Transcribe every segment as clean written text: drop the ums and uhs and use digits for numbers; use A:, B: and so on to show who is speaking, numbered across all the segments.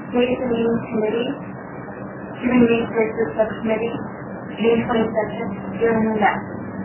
A: Ways and Means Committee, Human Resources Subcommittee, June 22nd, here in the next.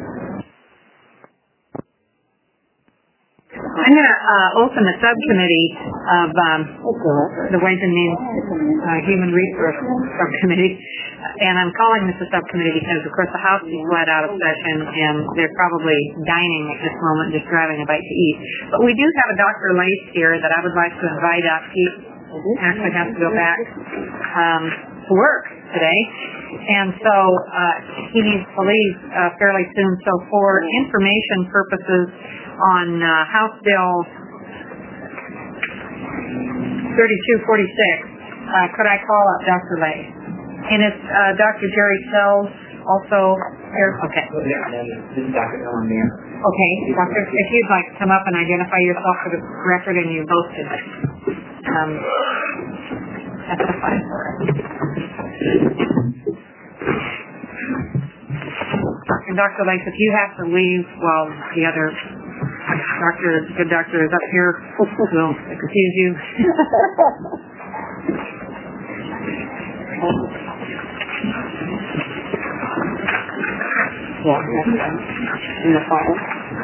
B: I'm going to open the subcommittee of the Ways and Means Human Resource Subcommittee, and I'm calling this a subcommittee because, of course, the House is flat out of session, and they're probably dining at this moment, just grabbing a bite to eat. But we do have a Dr. Lace here that I would like to invite up. He actually has to go back to work today, and so he needs to leave fairly soon. So for information purposes on House Bill 3246, could I call up Dr. Lace? And it's Dr. Jerry Sells also here. Okay.
C: This is Dr. Ellen Mayer.
B: Okay, Doctor, if you'd like to come up and identify yourself for the record, and you both can testify for us. And Dr. Lace, if you have to leave while the other good doctor is up here, we'll excuse you.
C: Yeah, that's in the file.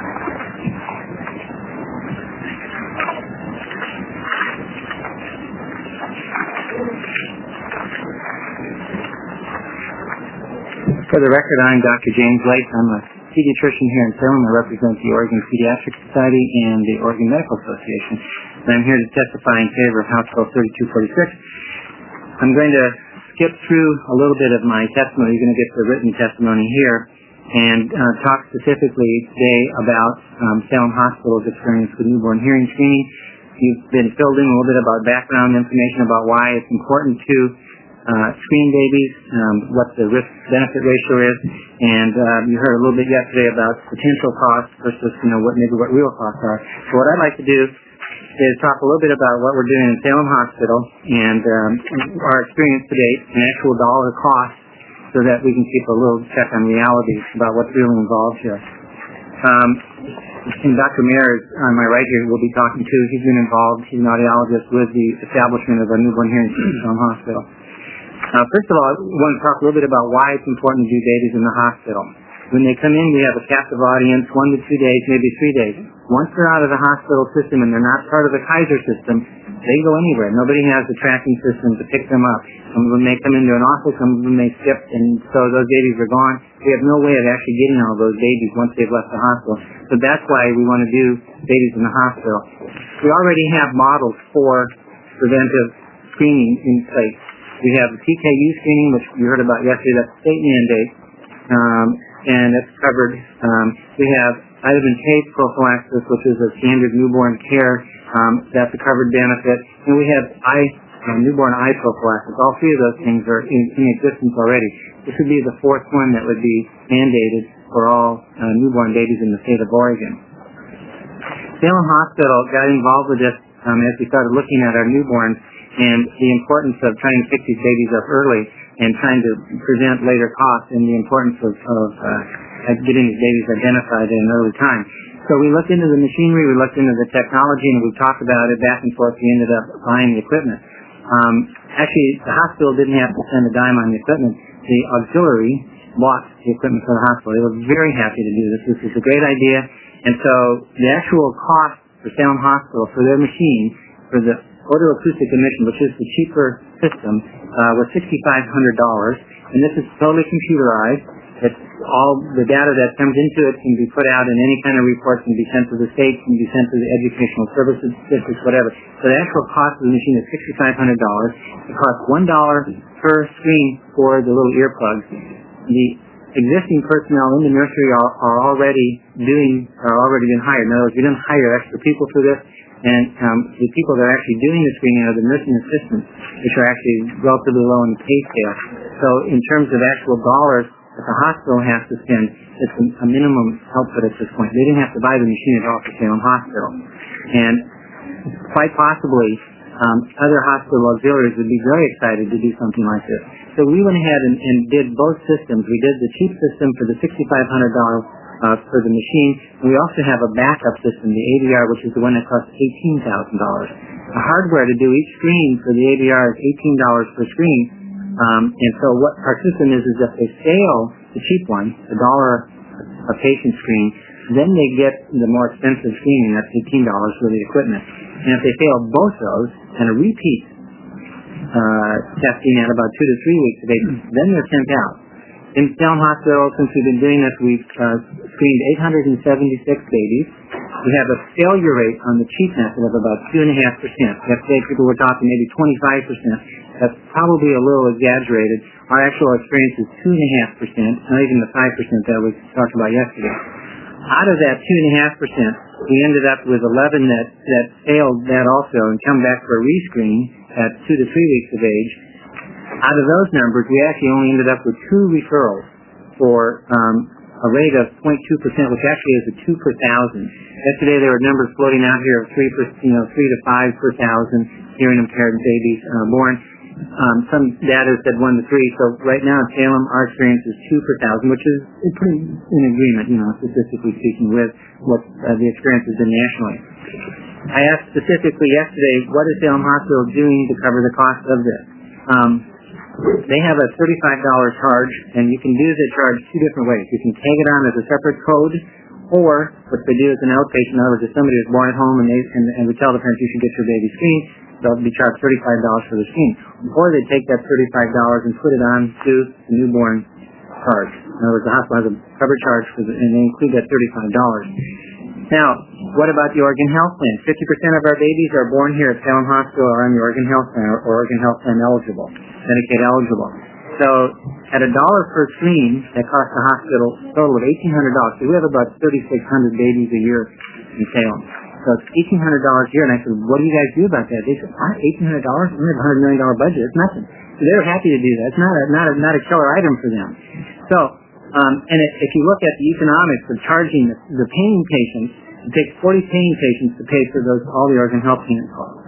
C: For the record, I'm Dr. James Lace. I'm a pediatrician here in Salem. I represent the Oregon Pediatric Society and the Oregon Medical Association. And I'm here to testify in favor of House Bill 3246. I'm going to skip through a little bit of my testimony. You're going to get the written testimony here and talk specifically today about Salem Hospital's experience with newborn hearing screening. You've been filled in a little bit about background information about why it's important to screen babies, what the risk-benefit ratio is, and you heard a little bit yesterday about potential costs versus, what real costs are. So what I'd like to do is talk a little bit about what we're doing in Salem Hospital and our experience to date, an actual dollar cost, so that we can keep a little check on reality about what's really involved here. And Dr. Mayer is on my right here, we'll be talking to. He's been involved, he's an audiologist with the establishment of a newborn hearing center at Salem Hospital. First of all, I want to talk a little bit about why it's important to do babies in the hospital. When they come in, we have a captive audience, 1 to 2 days, maybe 3 days. Once they're out of the hospital system and they're not part of the Kaiser system, they go anywhere. Nobody has a tracking system to pick them up. Some of them may come into an office, some of them may skip, and so those babies are gone. We have no way of actually getting all those babies once they've left the hospital. So that's why we want to do babies in the hospital. We already have models for preventive screening in place. We have the TKU screening, which you heard about yesterday. That's a state mandate, and it's covered. We have vitamin K prophylaxis, which is a standard newborn care. That's a covered benefit. And we have newborn eye prophylaxis. All three of those things are in existence already. This would be the fourth one that would be mandated for all newborn babies in the state of Oregon. Salem Hospital got involved with this as we started looking at our newborns and the importance of trying to pick these babies up early and trying to prevent later costs, and the importance of getting these babies identified at an early time. So we looked into the machinery, we looked into the technology, and we talked about it back and forth. We ended up buying the equipment. Actually, the hospital didn't have to spend a dime on the equipment. The auxiliary bought the equipment for the hospital. They were very happy to do this. This is a great idea. And so the actual cost for Salem Hospital for their machine, for the otoacoustic emission, which is the cheaper system, was $6,500. And this is totally computerized. It's all the data that comes into it can be put out in any kind of report, can be sent to the state, can be sent to the educational services districts, whatever. So the actual cost of the machine is $6,500. It costs $1 per screen for the little earplugs. The existing personnel in the nursery are already been hired. In other words, we didn't hire extra people for this, and the people that are actually doing the screening are the nursing assistants, which are actually relatively low in the pay scale. So in terms of actual dollars that the hospital has to spend, it's a minimum output at this point. They didn't have to buy the machine at all for Salem Hospital. And quite possibly, other hospital auxiliaries would be very excited to do something like this. So we went ahead and did both systems. We did the cheap system for the $6,500 for the machine. And we also have a backup system, the ADR, which is the one that costs $18,000. So The hardware to do each screen for the ABR is $18 per screen. And so what our system is that they fail the cheap one, $1 a patient screen, then they get the more expensive screening, that's $18 for the equipment. And if they fail both those and a repeat testing at about 2 to 3 weeks of age, then they're sent out. In Salem Hospital, since we've been doing this, we've screened 876 babies. We have a failure rate on the cheap method of about 2.5%. Yesterday, people were talking maybe 25%. That's probably a little exaggerated. Our actual experience is 2.5%, not even the 5% that we talked about yesterday. Out of that 2.5%, we ended up with 11 that failed that also and come back for a rescreen at 2 to 3 weeks of age. Out of those numbers, we actually only ended up with 2 referrals for a rate of 0.2%, which actually is a 2 per thousand. Yesterday, there were numbers floating out here of 3 to 5 per thousand hearing impaired babies born. Some data said 1 to 3. So right now at Salem, our experience is 2 per thousand, which is pretty in agreement, statistically speaking, with what the experience has been nationally. I asked specifically yesterday, what is Salem Hospital doing to cover the cost of this? They have a $35 charge, and you can do the charge 2 different ways. You can tag it on as a separate code, or what they do is an outpatient. In other words, if somebody is born at home and we tell the parents you should get your baby screened, they'll be charged $35 for the screen. Or they take that $35 and put it on to the newborn charge. In other words, the hospital has a covered charge and they include that $35. Now, what about the Oregon Health Plan? 50% of our babies are born here at Salem Hospital are on the Oregon Health Plan or Oregon Health Plan eligible, Medicaid eligible. So at $1 per screen, that costs the hospital a total of $1,800. So we have about 3,600 babies a year in Salem. So it's $1,800 a year. And I said, what do you guys do about that? They said, what, $1,800? We have a $100 million budget. It's nothing. So they were happy to do that. It's not a killer item for them. So, if you look at the economics of charging the paying patients, it takes 40 paying patients to pay for all the Oregon Health Plan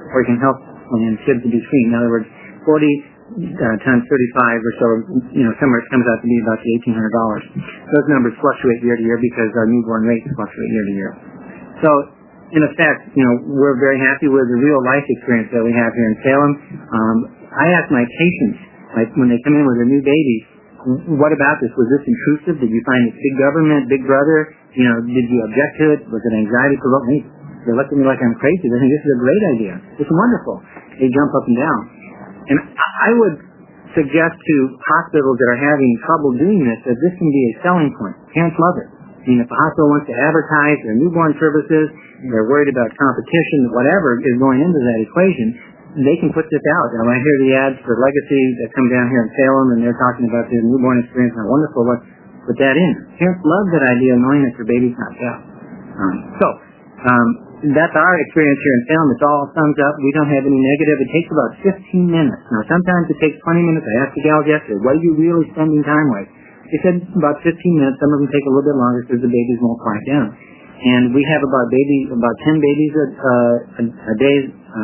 C: kids to be screened. In other words, 40 times 35 or so, somewhere it comes out to be about the $1,800. Those numbers fluctuate year to year because our newborn rates fluctuate year to year. So, in effect, we're very happy with the real life experience that we have here in Salem. I ask my patients, when they come in with a new baby, what about this? Was this intrusive? Did you find it big government, big brother? Did you object to it? Was it anxiety provoking? They look at me like I'm crazy. They think this is a great idea. It's wonderful. They jump up and down. And I would suggest to hospitals that are having trouble doing this that this can be a selling point. Parents love it. If a hospital wants to advertise their newborn services, they're worried about competition, whatever is going into that equation, they can put this out. Now, I hear the ads for Legacy that come down here in Salem, and they're talking about their newborn experience, and wonderful, let's put that in. Parents love that idea of knowing that their baby's not out. That's our experience here in Salem. It's all thumbs up. We don't have any negative. It takes about 15 minutes. Now, sometimes it takes 20 minutes. I asked the gals yesterday, what are you really spending time with? They said about 15 minutes. Some of them take a little bit longer because the babies won't quiet down. And we have about 10 babies a day,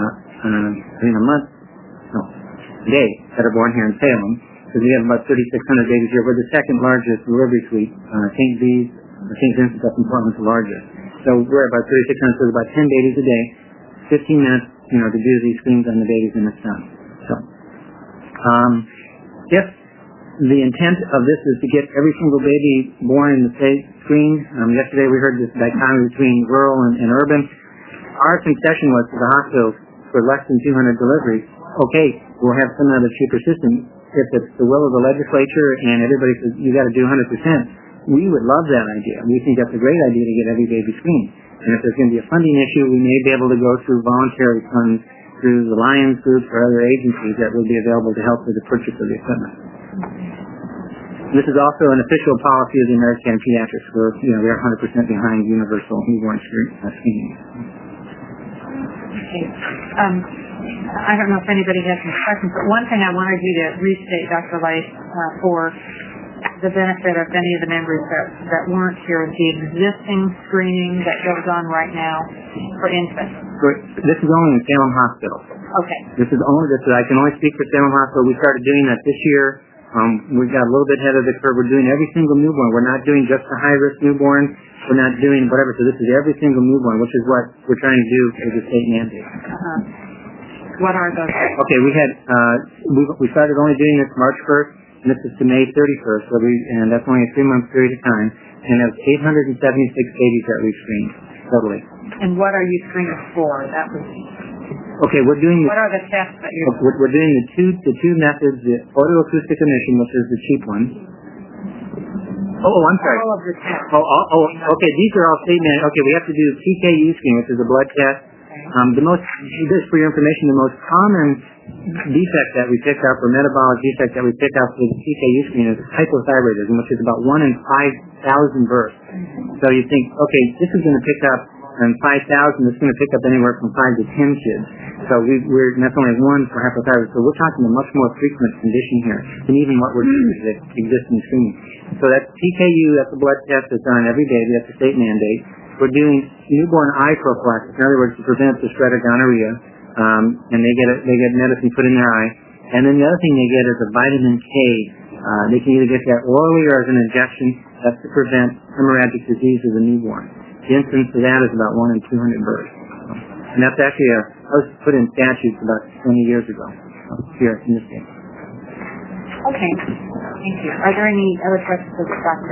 C: a day that are born here in Salem. Because we have about 3,600 babies here. We're the second largest delivery suite. St. Vincent up in Portland is the largest. So we're about 3,600, so about 10 babies a day, 15 minutes, to do these screens on the babies and it's done. So, if the intent of this is to get every single baby born in the same screen, yesterday we heard this dichotomy between rural and urban. Our concession was to the hospitals for less than 200 deliveries, okay, we'll have some other cheaper system. If it's the will of the legislature and everybody says you got to do 100%, we would love that idea. We think that's a great idea to get every baby screened. And if there's going to be a funding issue, we may be able to go through voluntary funds through the Lions Group or other agencies that will be available to help with the purchase of the equipment. This is also an official policy of the American Pediatrics. We are 100% behind universal newborn screening.
B: Okay. I don't know if anybody has some questions, but one thing I wanted you to restate, Dr. Leif, for the benefit of any of the members that weren't here, the existing screening that goes on right now for infants.
C: This is only in Salem Hospital.
B: Okay.
C: I can only speak for Salem Hospital. We started doing that this year. We got a little bit ahead of the curve. We're doing every single newborn. We're not doing just the high-risk newborn. We're not doing whatever. So this is every single newborn, which is what we're trying to do as a state mandate.
B: What are those?
C: Okay, we started only doing this March 1st, and this is to May 31st, and that's only a 3-month period of time, and that's 876 babies that we've screened, totally.
B: And what are you screening for?
C: Okay, we're doing
B: what are the tests that you're doing?
C: We're doing the two methods, the photoacoustic emission, which is the cheap one. Oh, I'm sorry.
B: All of the tests.
C: Okay, these are all statement. Okay, we have to do PKU screen, which is a blood test. Just for your information, the most common defect that we pick up, or metabolic defect that we pick up with PKU screen is hypothyroidism, which is about 1 in 5,000 births. So you think, okay, this is going to pick up 5,000, it's going to pick up anywhere from 5 to 10 kids. So that's only 1 for hypothyroidism. So we're talking a much more frequent condition here than even what we're doing that exists in screening. So that's PKU, that's a blood test that's done every baby, that's a state mandate. We're doing newborn eye prophylaxis, in other words, to prevent the spread of gonorrhea, and they get medicine put in their eye. And then the other thing they get is a vitamin K. They can either get that orally or as an injection. That's to prevent hemorrhagic disease of the newborn. The incidence of that is about 1 in 200 births. And that's actually that was put in statutes about 20 years ago here in this state.
B: Okay. Thank you. Are there any other questions of the doctor?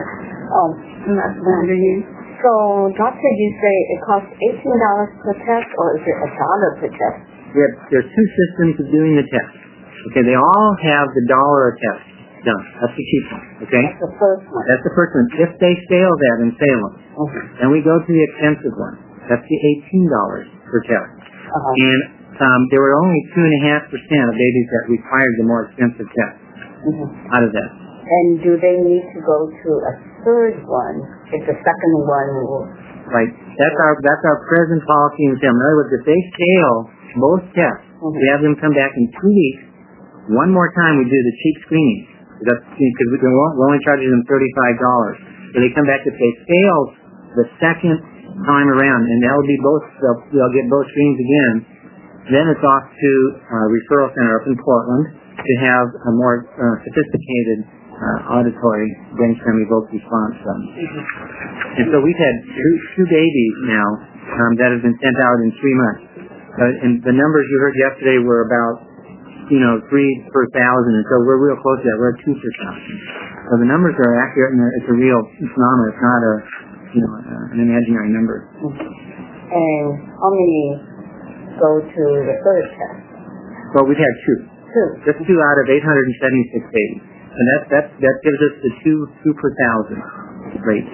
D: So, doctor, you say it costs $18 per test, or is it $1 per test?
C: There's two systems of doing the test. Okay, they all have the $1 a test done. That's the cheap one. Okay?
D: That's the first one.
C: That's the first one. If they fail that in Salem, then we go to the expensive one. That's the $18 per test. And there were only 2.5% of babies that required the more expensive test out of that.
D: And do they need to go to a third one if the second one will...
C: Right. That's our present policy in Salem. In other words, if they fail both tests, we have them come back in 2 weeks. One more time we do the cheap screening. Because we're only charging them $35. So they come back if they fail the second time around, and they'll get both screens again. Then it's off to a referral center up in Portland to have a more sophisticated auditory brainstem evoked response done. And so we've had two babies now that have been sent out in 3 months. And the numbers you heard yesterday were about 3 per 1,000, and so we're real close to that. We're at 2 per 1,000. So the numbers are accurate, and it's a real phenomenon. It's not an imaginary number.
D: And how many go to the third test?
C: Well, we've had 2.
D: 2.
C: Just 2 out of 876 babies. And that gives us the 2 per 1,000 rate.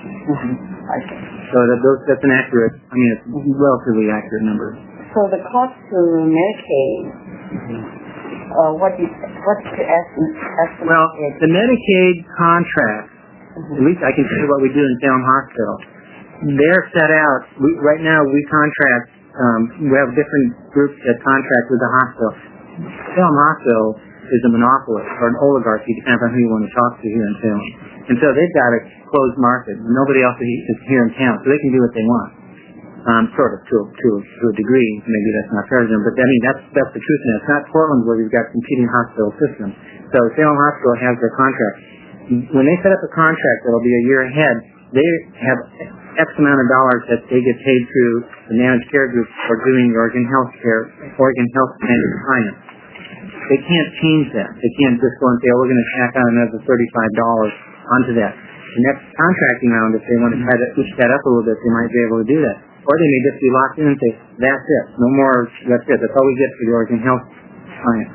C: So that's an accurate, it's a relatively accurate number.
D: So the cost to Medicaid, what's the estimate?
C: Well, the Medicaid contract, at least I can tell you what we do in Salem Hospital. They're set out, right now we contract, we have different groups that contract with the hospital. Salem Hospital is a monopolist or an oligarchy, depending on who you want to talk to here in Salem. And so they've got a closed market. Nobody else is here in town, so they can do what they want. Sort of, to a degree. Maybe that's not fair to them, but that's the truth. And it's not Portland where we've got competing hospital systems. So Salem Hospital has their contract. When they set up a contract that'll be a year ahead, they have X amount of dollars that they get paid through the managed care group for doing the Oregon Health Plan compliance. They can't change that. They can't just go and say, we're going to tack on another $35 onto that. The next contracting round, if they want to try to push that up a little bit, they might be able to do that. Or they may just be locked in and say, that's it. No more, that's it. That's all we get for the Oregon Health Plan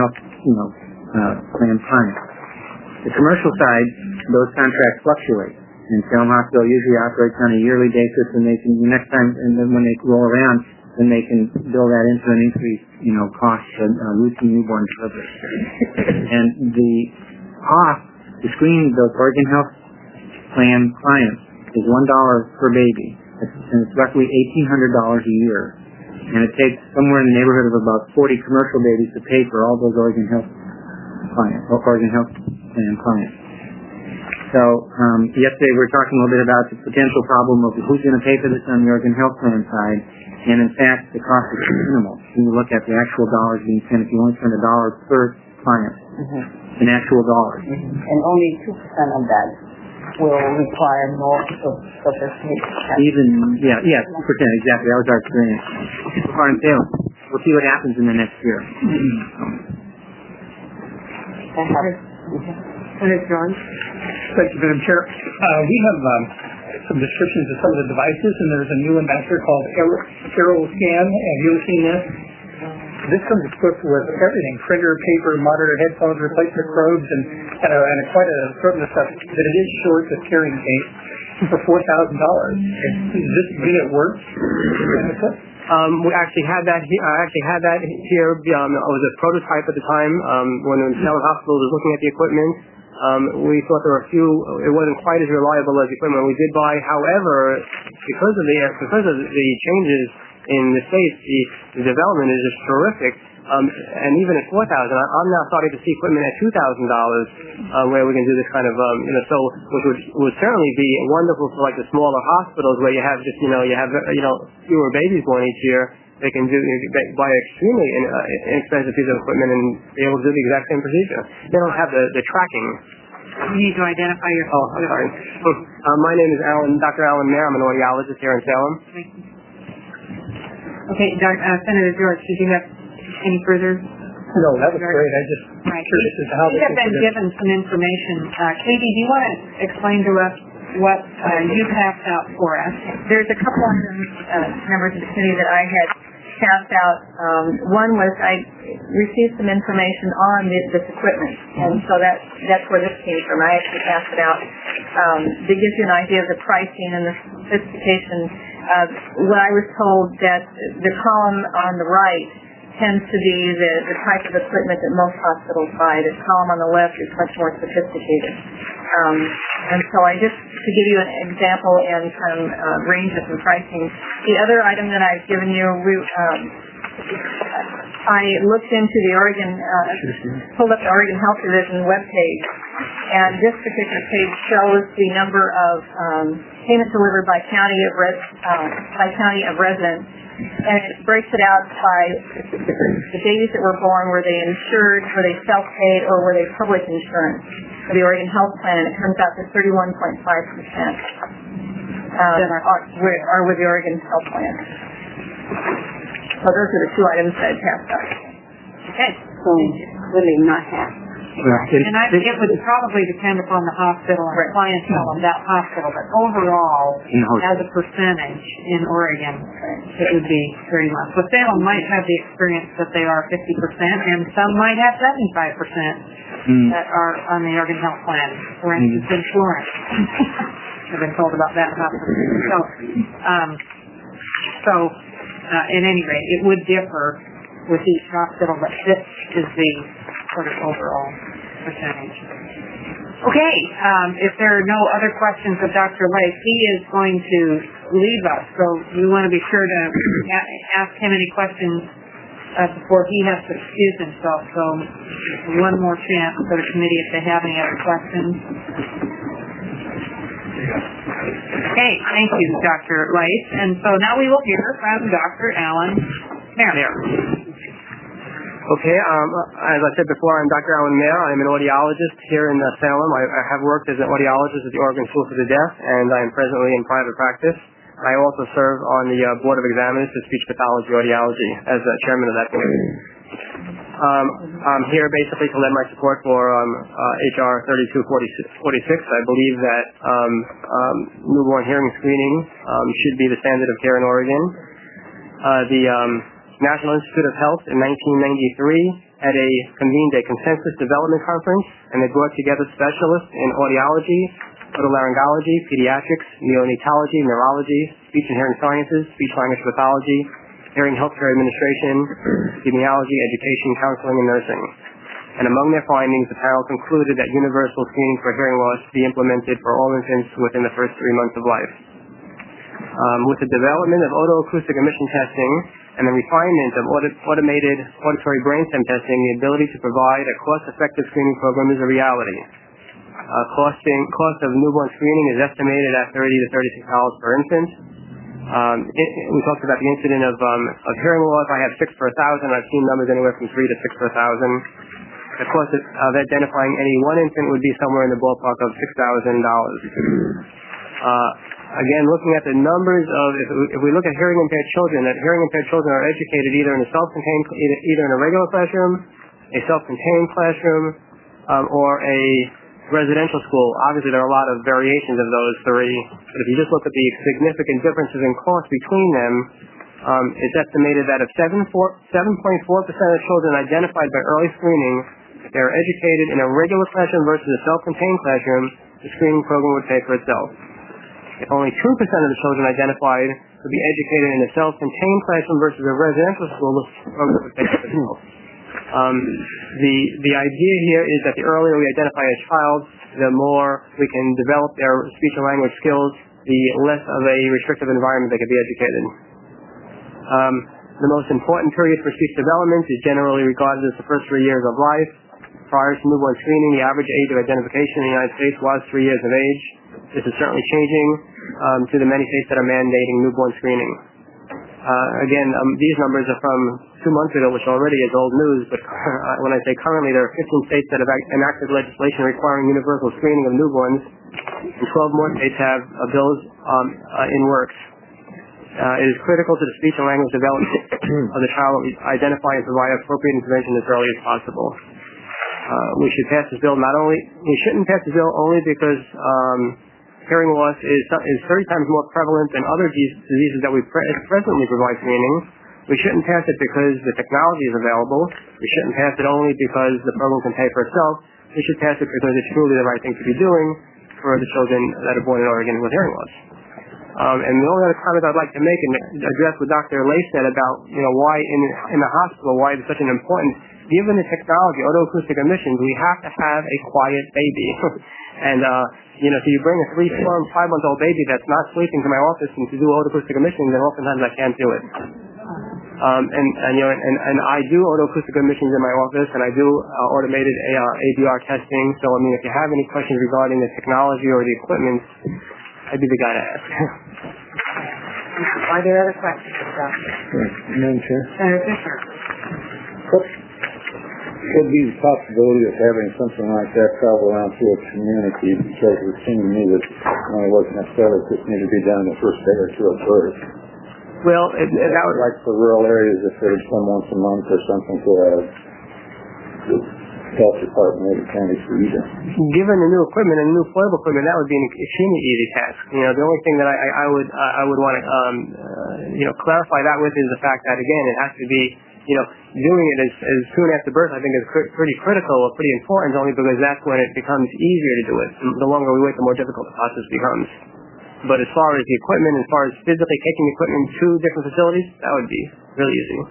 C: client. The commercial side, those contracts fluctuate. And Salem Hospital usually operates on a yearly basis, and they can, the next time, and then when they roll around, then they can build that into an increased, cost of routine newborn delivery. And the cost to screen those Oregon Health Plan clients is $1 per baby. And it's roughly $1,800 a year. And it takes somewhere in the neighborhood of about 40 commercial babies to pay for all those Oregon Health clients, or Oregon Health Plan clients. So yesterday we were talking a little bit about the potential problem of who's going to pay for this on the Oregon Health Plan side. And in fact, the cost is minimal. When you look at the actual dollars being spent, if you only spend $1 per client, in actual dollars.
D: And only 2% of that will require more sophisticated tests.
C: Even, 2%, exactly. That was our experience. Far in Salem. we'll see what happens in the next year.
B: Senator George.
E: Thank you, Madam Chair. We have some descriptions of some of the devices, and there's a new one back here called AeroScan. Have you ever seen this? This comes equipped with everything: printer, paper, monitor, headphones, replacement probes, and quite a certain stuff. But it is short of carrying case for $4,000. Does this unit work?
F: We actually had that. Here. It was a prototype at the time when Salem Hospital was looking at the equipment. We thought there were a few. It wasn't quite as reliable as the equipment we did buy. However, because of the changes in the states, the development is just terrific. And even at $4,000, I'm now starting to see equipment at $2,000 where we can do this kind of which would certainly be wonderful for like the smaller hospitals where you have just fewer babies born each year. They can buy an extremely inexpensive piece of equipment and be able to do the exact same procedure. They don't have the tracking.
B: You need to identify yourself.
F: Oh, I'm sorry. My name is Dr. Alan Mayer. I'm an audiologist here in Salem.
B: Thank you. Okay, Senator George, did you have any further?
E: No, that was great. I just curious as to how
B: we have been given some information. Katie, do you want to explain to us what you passed out for us?
G: There's a couple of members of the committee that I had passed out. One was I received some information on this equipment, and so that's where this came from. I actually passed it out. That gives you an idea of the pricing and the sophistication. What I was told that the column on the right tends to be the type of equipment that most hospitals buy. The column on the left is much more sophisticated. And so I just, to give you an example and some ranges in pricing, the other item that I've given you, I looked into the pulled up the Oregon Health Division webpage, and this particular page shows the number of payments delivered by county of residence. And it breaks it out by the babies that were born, were they insured, were they self-paid, or were they public insurance for the Oregon Health Plan, and it comes out to 31.5% are with the Oregon Health Plan. So those are the two items that I passed out.
B: Okay.
D: So really not half.
B: And it would probably depend upon the hospital and the clientele of that hospital, but overall, as a percentage in Oregon, it would be very much. So Salem might have the experience that they are 50%, and some might have 75% that are on the Oregon Health Plan. For instance, in Florence, I've been told about that hospital. So, at any rate, it would differ with each hospital, but this is the sort of overall percentage. Okay, if there are no other questions of Dr. Lake, he is going to leave us, so we want to be sure to ask him any questions before he has to excuse himself. So one more chance for the committee if they have any other questions. Okay, thank you, Dr. Lake. And so now we will hear from Dr. Alan Mayer.
F: Okay, as I said before, I'm Dr. Alan Mayer. I'm an audiologist here in Salem. I have worked as an audiologist at the Oregon School for the Deaf, and I am presently in private practice. I also serve on the Board of Examiners for Speech Pathology Audiology as chairman of that committee. I'm here basically to lend my support for H.R. 3246. I believe that newborn hearing screening should be the standard of care in Oregon. The National Institute of Health in 1993 convened a consensus development conference, and they brought together specialists in audiology, otolaryngology, pediatrics, neonatology, neurology, speech and hearing sciences, speech-language pathology, hearing healthcare administration, epidemiology, education, counseling, and nursing. And among their findings, the panel concluded that universal screening for hearing loss be implemented for all infants within the first 3 months of life. With the development of otoacoustic emission testing and the refinement of automated auditory brainstem testing, the ability to provide a cost-effective screening program is a reality. Cost of newborn screening is estimated at $30 to $36 per infant. We talked about the incident of hearing loss. I have 6 per 1,000. I've seen numbers anywhere from 3 to 6 per 1,000. The cost of identifying any one infant would be somewhere in the ballpark of $6,000. Again, looking at the numbers of, if we look at hearing impaired children, that hearing impaired children are educated either in a self-contained, either in a regular classroom, a self-contained classroom, or a residential school. Obviously, there are a lot of variations of those three. But if you just look at the significant differences in cost between them, it's estimated that if 7.4% of children identified by early screening, they're educated in a regular classroom versus a self-contained classroom, the screening program would pay for itself. If only 2% of the children identified would be educated in a self-contained classroom versus a residential school, the program would pay for itself. The idea here is that the earlier we identify a child, the more we can develop their speech and language skills, the less of a restrictive environment they can be educated. The most important period for speech development is generally regarded as the first 3 years of life. Prior to newborn screening, the average age of identification in the United States was 3 years of age. This is certainly changing to the many states that are mandating newborn screening. Again, these numbers are from 2 months ago, which already is old news, but when I say currently, there are 15 states that have enacted legislation requiring universal screening of newborns, and 12 more states have bills in works. It is critical to the speech and language development of the child that we identify and provide appropriate intervention as early as possible. We should pass this bill we shouldn't pass the bill only because hearing loss is 30 times more prevalent than other diseases that we presently provide screening. We shouldn't pass it because the technology is available. We shouldn't pass it only because the program can pay for itself. We should pass it because it's truly the right thing to be doing for the children that are born in Oregon with hearing loss. And the only other comment I'd like to make and address what Dr. Lay said about, why in the hospital, why it's such an important, given the technology, otoacoustic emissions, we have to have a quiet baby. And, so you bring a 3, 4, and 5-month-old baby that's not sleeping to my office and to do otoacoustic emissions, and oftentimes I can't do it. And I do otoacoustic emissions in my office, and I do automated ABR testing. So, if you have any questions regarding the technology or the equipment, I'd be the guy to ask.
D: Are there other questions, Doctor?
H: Madam Chair.
B: Senator Fisher.
H: What would be the possibility of having something like that travel around through a community? Because it seemed to me that it wasn't necessarily just need to be done the first day or two of birth.
F: Well, that would...
H: Like for rural areas, if there's some once a month or something for a health department or the county for either.
F: Given the new equipment and the new portable equipment, that would be an extremely easy task. The only thing that I would want to clarify that with is the fact that, again, it has to be doing it as soon after birth. I think is pretty critical or pretty important, only because that's when it becomes easier to do it. The longer we wait, the more difficult the process becomes. But as far as the equipment, as far as physically taking the equipment to different facilities, that would be really easy.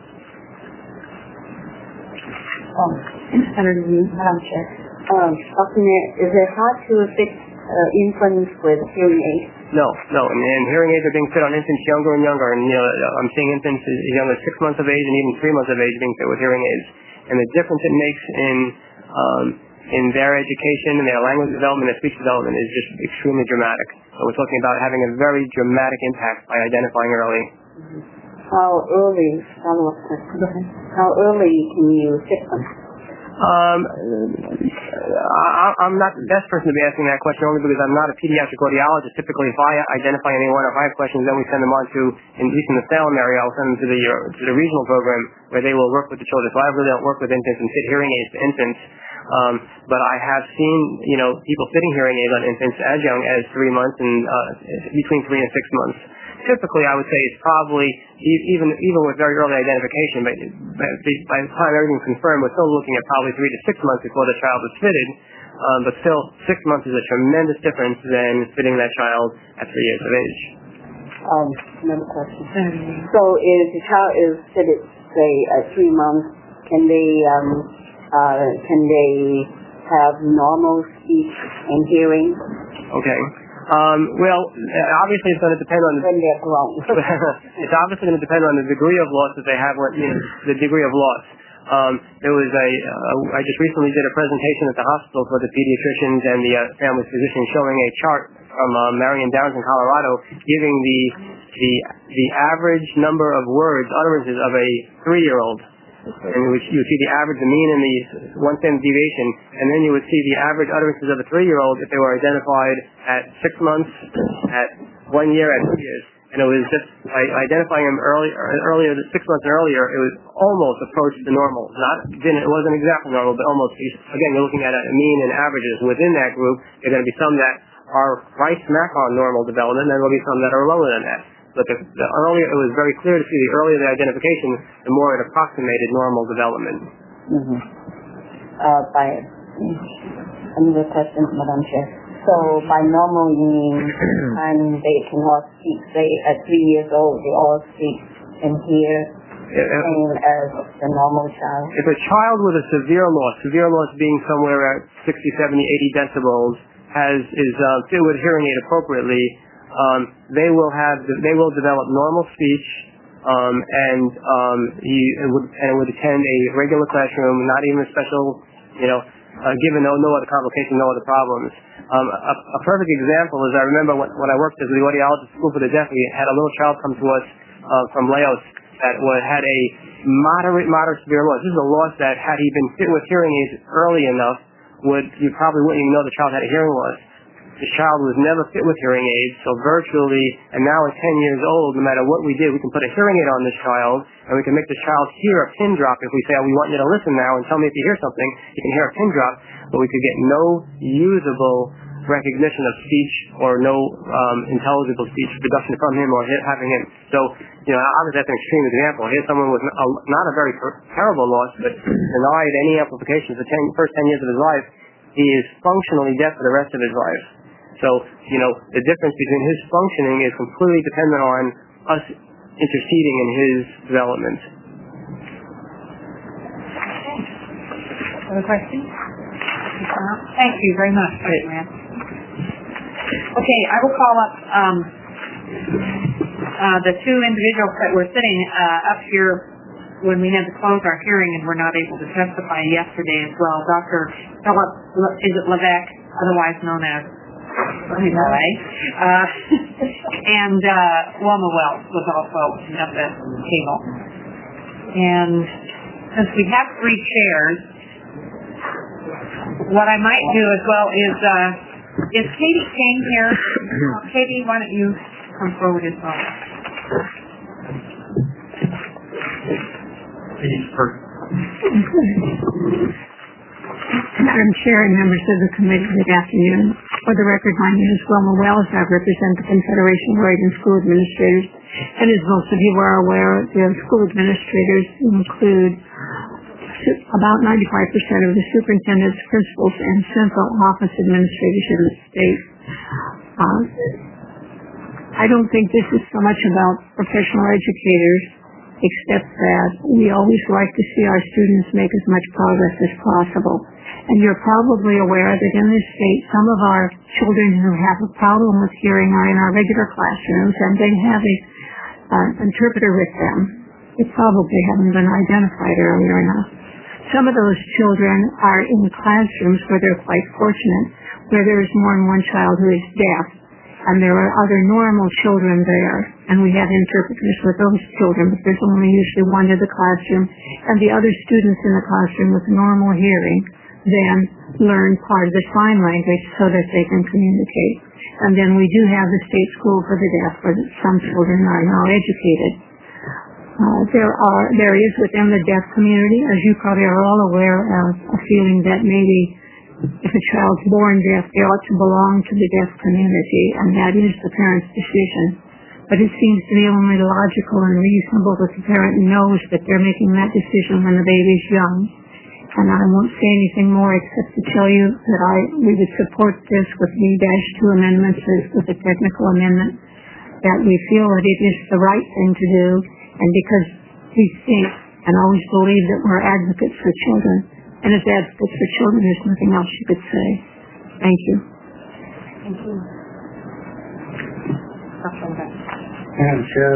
D: Madam Chair. Dr. Mayor, is it hard to fix infants with hearing aids?
F: No, and hearing aids are being fit on infants younger and younger, and I'm seeing infants as young as 6 months of age and even 3 months of age being fit with hearing aids. And the difference it makes in their education and their language development and speech development is just extremely dramatic. So we're talking about having a very dramatic impact by identifying early.
D: How early, follow-up question, how early can you fix them?
F: I'm not the best person to be asking that question, only because I'm not a pediatric audiologist. Typically, if I identify anyone or if I have questions, then we send them on to, at least in the Salem area, I'll send them to the regional program where they will work with the children. So I really don't work with infants and fit hearing aids to infants. But I have seen, people fitting hearing aids on infants as young as 3 months and between 3 and 6 months. Typically, I would say it's probably, even with very early identification, but by the time everything's confirmed, we're still looking at probably 3 to 6 months before the child is fitted. But still, 6 months is a tremendous difference than fitting that child at 3 years of age.
D: Another question. So if the child is fitted, say, at 3 months, can they have normal speech and hearing?
F: Okay. Well, obviously it's going to depend on
D: when they're grown.
F: It's obviously going to depend on the degree of loss that they have, the degree of loss. I just recently did a presentation at the hospital for the pediatricians and the family physicians showing a chart from Marion Downs in Colorado giving the average number of words, utterances of a 3-year-old. And you would see the average, the mean, and the 1 standard deviation, and then you would see the average utterances of a 3-year-old if they were identified at 6 months, at 1 year at 2 years. And it was just identifying him earlier, 6 months earlier, it was almost approached the normal. It wasn't exactly normal, but almost. Again, you're looking at a mean and averages. Within that group, there are going to be some that are right smack on normal development, and there will be some that are lower than that. But the earlier, it was very clear to see the earlier the identification, the more it approximated normal development.
D: By another question, Madam Chair. So by normal you mean time they can all speak, say at 3 years old they all speak and hear same as the normal child?
F: If a child with a severe loss being somewhere at 60, 70, 80 decibels is fit with hearing aid appropriately, they will develop normal speech and would attend a regular classroom, not even a special, given no other complications, no other problems. A perfect example is I remember when I worked at the audiologist school for the deaf, we had a little child come to us from Laos that had a moderate severe loss. This is a loss that had he been fit with hearing aids early enough, you probably wouldn't even know the child had a hearing loss. This child was never fit with hearing aids, so virtually, and now at 10 years old, no matter what we did, we can put a hearing aid on this child, and we can make the child hear a pin drop. If we say, we want you to listen now and tell me if you hear something, you can hear a pin drop, but we could get no usable recognition of speech or no intelligible speech production from him or having him. So, obviously that's an extreme example. Here's someone with not a very terrible loss, but denied any amplification for the first 10 years of his life. He is functionally deaf for the rest of his life. So, the difference between his functioning is completely dependent on us interceding in his development.
B: Other questions? Thank you very much, Ma'am. Okay, I will call up the two individuals that were sitting up here when we had to close our hearing and were not able to testify yesterday as well. Dr. Philip, is it Levesque, otherwise known as and Wilma Wells was also at the table. And since we have 3 chairs, what I might do as well is Katie King here? Katie, why don't you come forward as well?
I: Madam Chair and members of the committee, good afternoon. For the record, my name is Wilma Wells. I represent the Confederation of Oregon School Administrators. And as most of you are aware, the school administrators include about 95% of the superintendents, principals, and central office administrators in the state. I don't think this is so much about professional educators, except that we always like to see our students make as much progress as possible. And you're probably aware that in this state, some of our children who have a problem with hearing are in our regular classrooms, and they have an interpreter with them. They probably haven't been identified earlier enough. Some of those children are in classrooms where they're quite fortunate, where there is more than one child who is deaf, and there are other normal children there, and we have interpreters for those children, but there's only usually one in the classroom, and the other students in the classroom with normal hearing then learn part of the sign language so that they can communicate. And then we do have the state school for the deaf, where some children are now educated. There is within the deaf community, as you probably are all aware, a feeling that maybe if a child's born deaf, they ought to belong to the deaf community, and that is the parent's decision. But it seems to me only logical and reasonable that the parent knows that they're making that decision when the baby's young. And I won't say anything more except to tell you that we would support this with B-2 amendments with a technical amendment, that we feel that it is the right thing to do, and because we think and always believe that we're advocates for children. And as advocates for children, there's nothing else you could say. Thank you.
B: Thank you.
H: Madam Chair.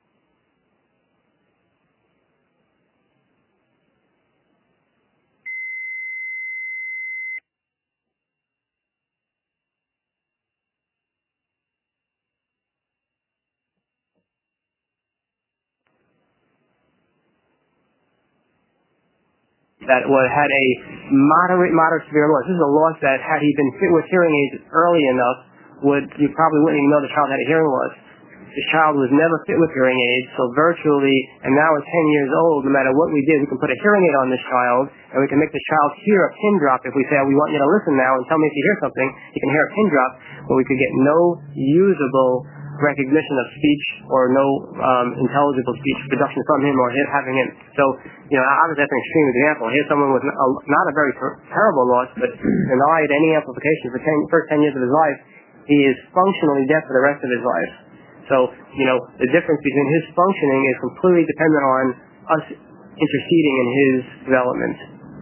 F: That had a moderate severe loss. This is a loss that had he been fit with hearing aids early enough, you probably wouldn't even know the child had a hearing loss. This child was never fit with hearing aids, so virtually, and now at 10 years old, no matter what we did, we can put a hearing aid on this child, and we can make the child hear a pin drop. If we say, we want you to listen now and tell me if you hear something, you can hear a pin drop, but we could get no usable recognition of speech or no intelligible speech production from him or having him. So, obviously that's an extreme example. Here's someone with not a very terrible loss, but denied any amplification for first 10 years of his life. He is functionally deaf for the rest of his life. So, the difference between his functioning is completely dependent on us interceding in his development.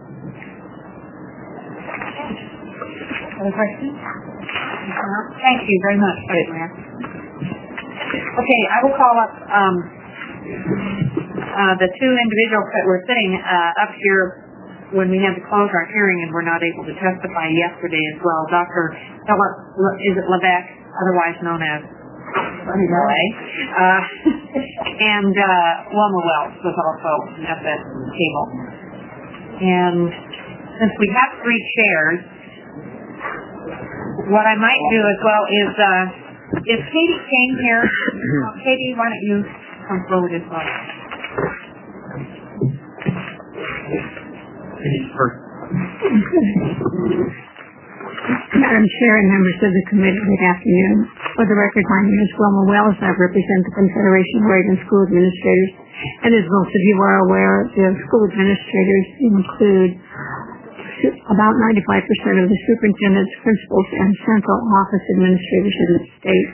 B: Other questions? Thank you very much, Vice Mayor. Okay, I will call up the two individuals that were sitting up here when we had to close our hearing and were not able to testify yesterday as well. Dr. Philip, is it Levesque, otherwise known as and Wilma Wells was also at that table. And since we have three chairs, what I might do as well is Katie King here? Katie, why don't you come forward as well?
I: Madam Chair and members of the committee, good afternoon. For the record, my name is Wilma Wells. I represent the Confederation of Oregon School Administrators. And as most of you are aware, the school administrators include about 95% of the superintendents, principals, and central office administrators in the state.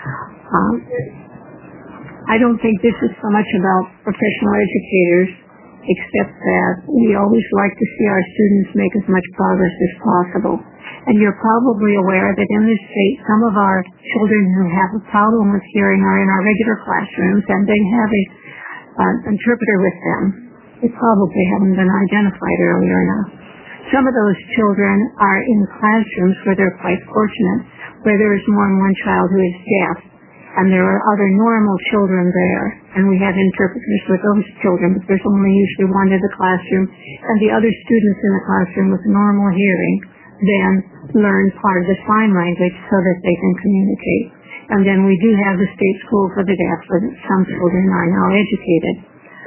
I: I don't think this is so much about professional educators, except that we always like to see our students make as much progress as possible. And you're probably aware that in this state, some of our children who have a problem with hearing are in our regular classrooms, and they have an interpreter with them. They probably haven't been identified earlier enough. Some of those children are in classrooms where they're quite fortunate, where there is more than one child who is deaf, and there are other normal children there, and we have interpreters for those children, but there's only usually one in the classroom, and the other students in the classroom with normal hearing then learn part of the sign language so that they can communicate. And then we do have the state school for the deaf, where some children are now educated.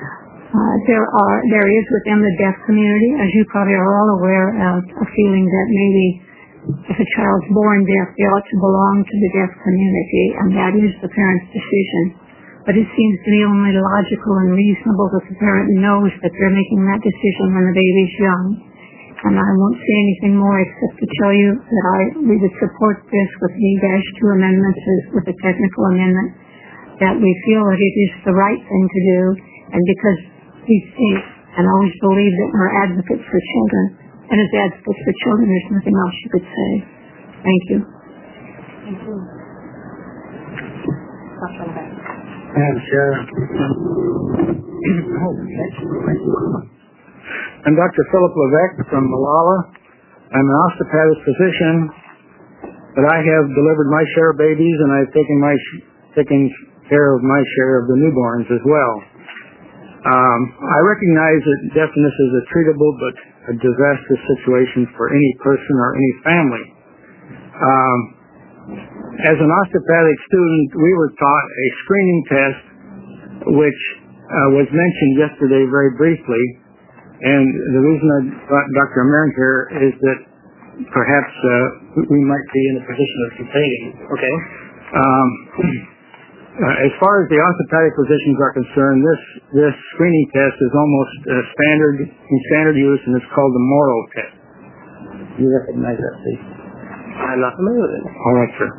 I: There is within the deaf community, as you probably are all aware of, a feeling that maybe if a child's born deaf, they ought to belong to the deaf community, and that is the parent's decision. But it seems to me only logical and reasonable that the parent knows that they're making that decision when the baby's young. And I won't say anything more except to tell you that we would support this with the -2 amendments, with a technical amendment, that we feel that it is the right thing to do, and because we think and always believe that we're advocates for children, and as advocates for children, there's nothing else you could say. Thank you.
B: Thank you.
H: Madam Chair. I'm Dr. Philip Levesque from Malala. I'm an osteopathic physician, but I have delivered my share of babies, and I've taken care of my share of the newborns as well. I recognize that deafness is a treatable but a disastrous situation for any person or any family. As an osteopathic student, we were taught a screening test, which was mentioned yesterday very briefly. And the reason I brought Dr. Amiron here is that perhaps we might be in a position of debating.
F: Okay.
H: As far as the osteopathic physicians are concerned, this screening test is almost in standard use, and it's called the Morrow test. You recognize that, please?
F: I'm not familiar with it.
H: All right, sir.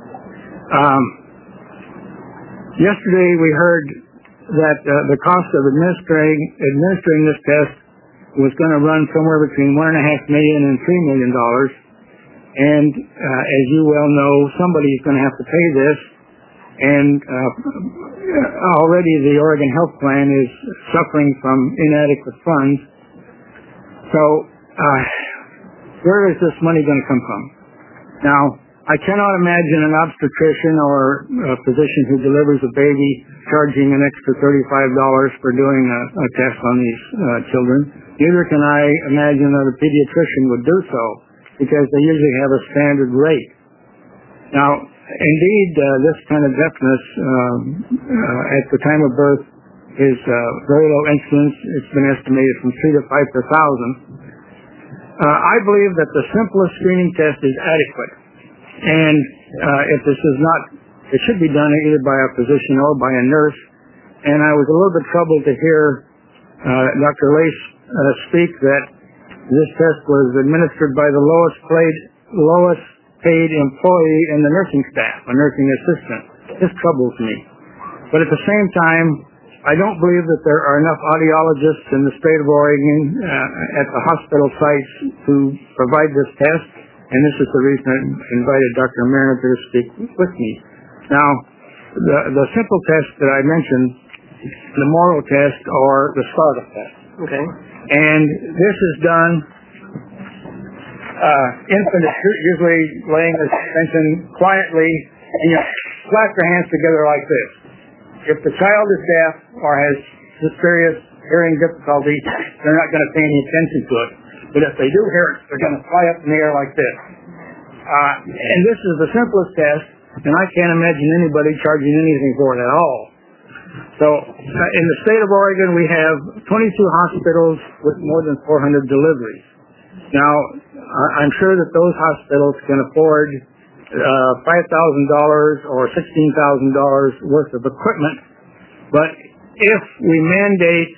H: Yesterday we heard that the cost of administering this test was going to run somewhere between $1.5 million and $3 million. And as you well know, somebody's going to have to pay this. And already the Oregon Health Plan is suffering from inadequate funds. So where is this money going to come from? Now, I cannot imagine an obstetrician or a physician who delivers a baby charging an extra $35 for doing a test on these children. Neither can I imagine that a pediatrician would do so, because they usually have a standard rate. Now,
J: indeed, this kind of deafness at the time of birth is very low incidence. It's been estimated from 3 to 5 per thousand. I believe that the simplest screening test is adequate. And if this is not, it should be done either by a physician or by a nurse. And I was a little bit troubled to hear Dr. Lace speak that this test was administered by the lowest paid employee in the nursing staff, a nursing assistant. This troubles me. But at the same time, I don't believe that there are enough audiologists in the state of Oregon at the hospital sites to provide this test, and this is the reason I invited Dr. Mariner to speak with me. Now, the simple test that I mentioned, the Morrow test or the SCARDA test.
F: Okay.
J: And this is done, infant is usually laying the suspension quietly, and you slap your hands together like this. If the child is deaf or has serious hearing difficulty, they're not going to pay any attention to it. But if they do hear it, they're going to fly up in the air like this. And this is the simplest test, and I can't imagine anybody charging anything for it at all. So in the state of Oregon, we have 22 hospitals with more than 400 deliveries. Now, I'm sure that those hospitals can afford $5,000 or $16,000 worth of equipment, but if we mandate,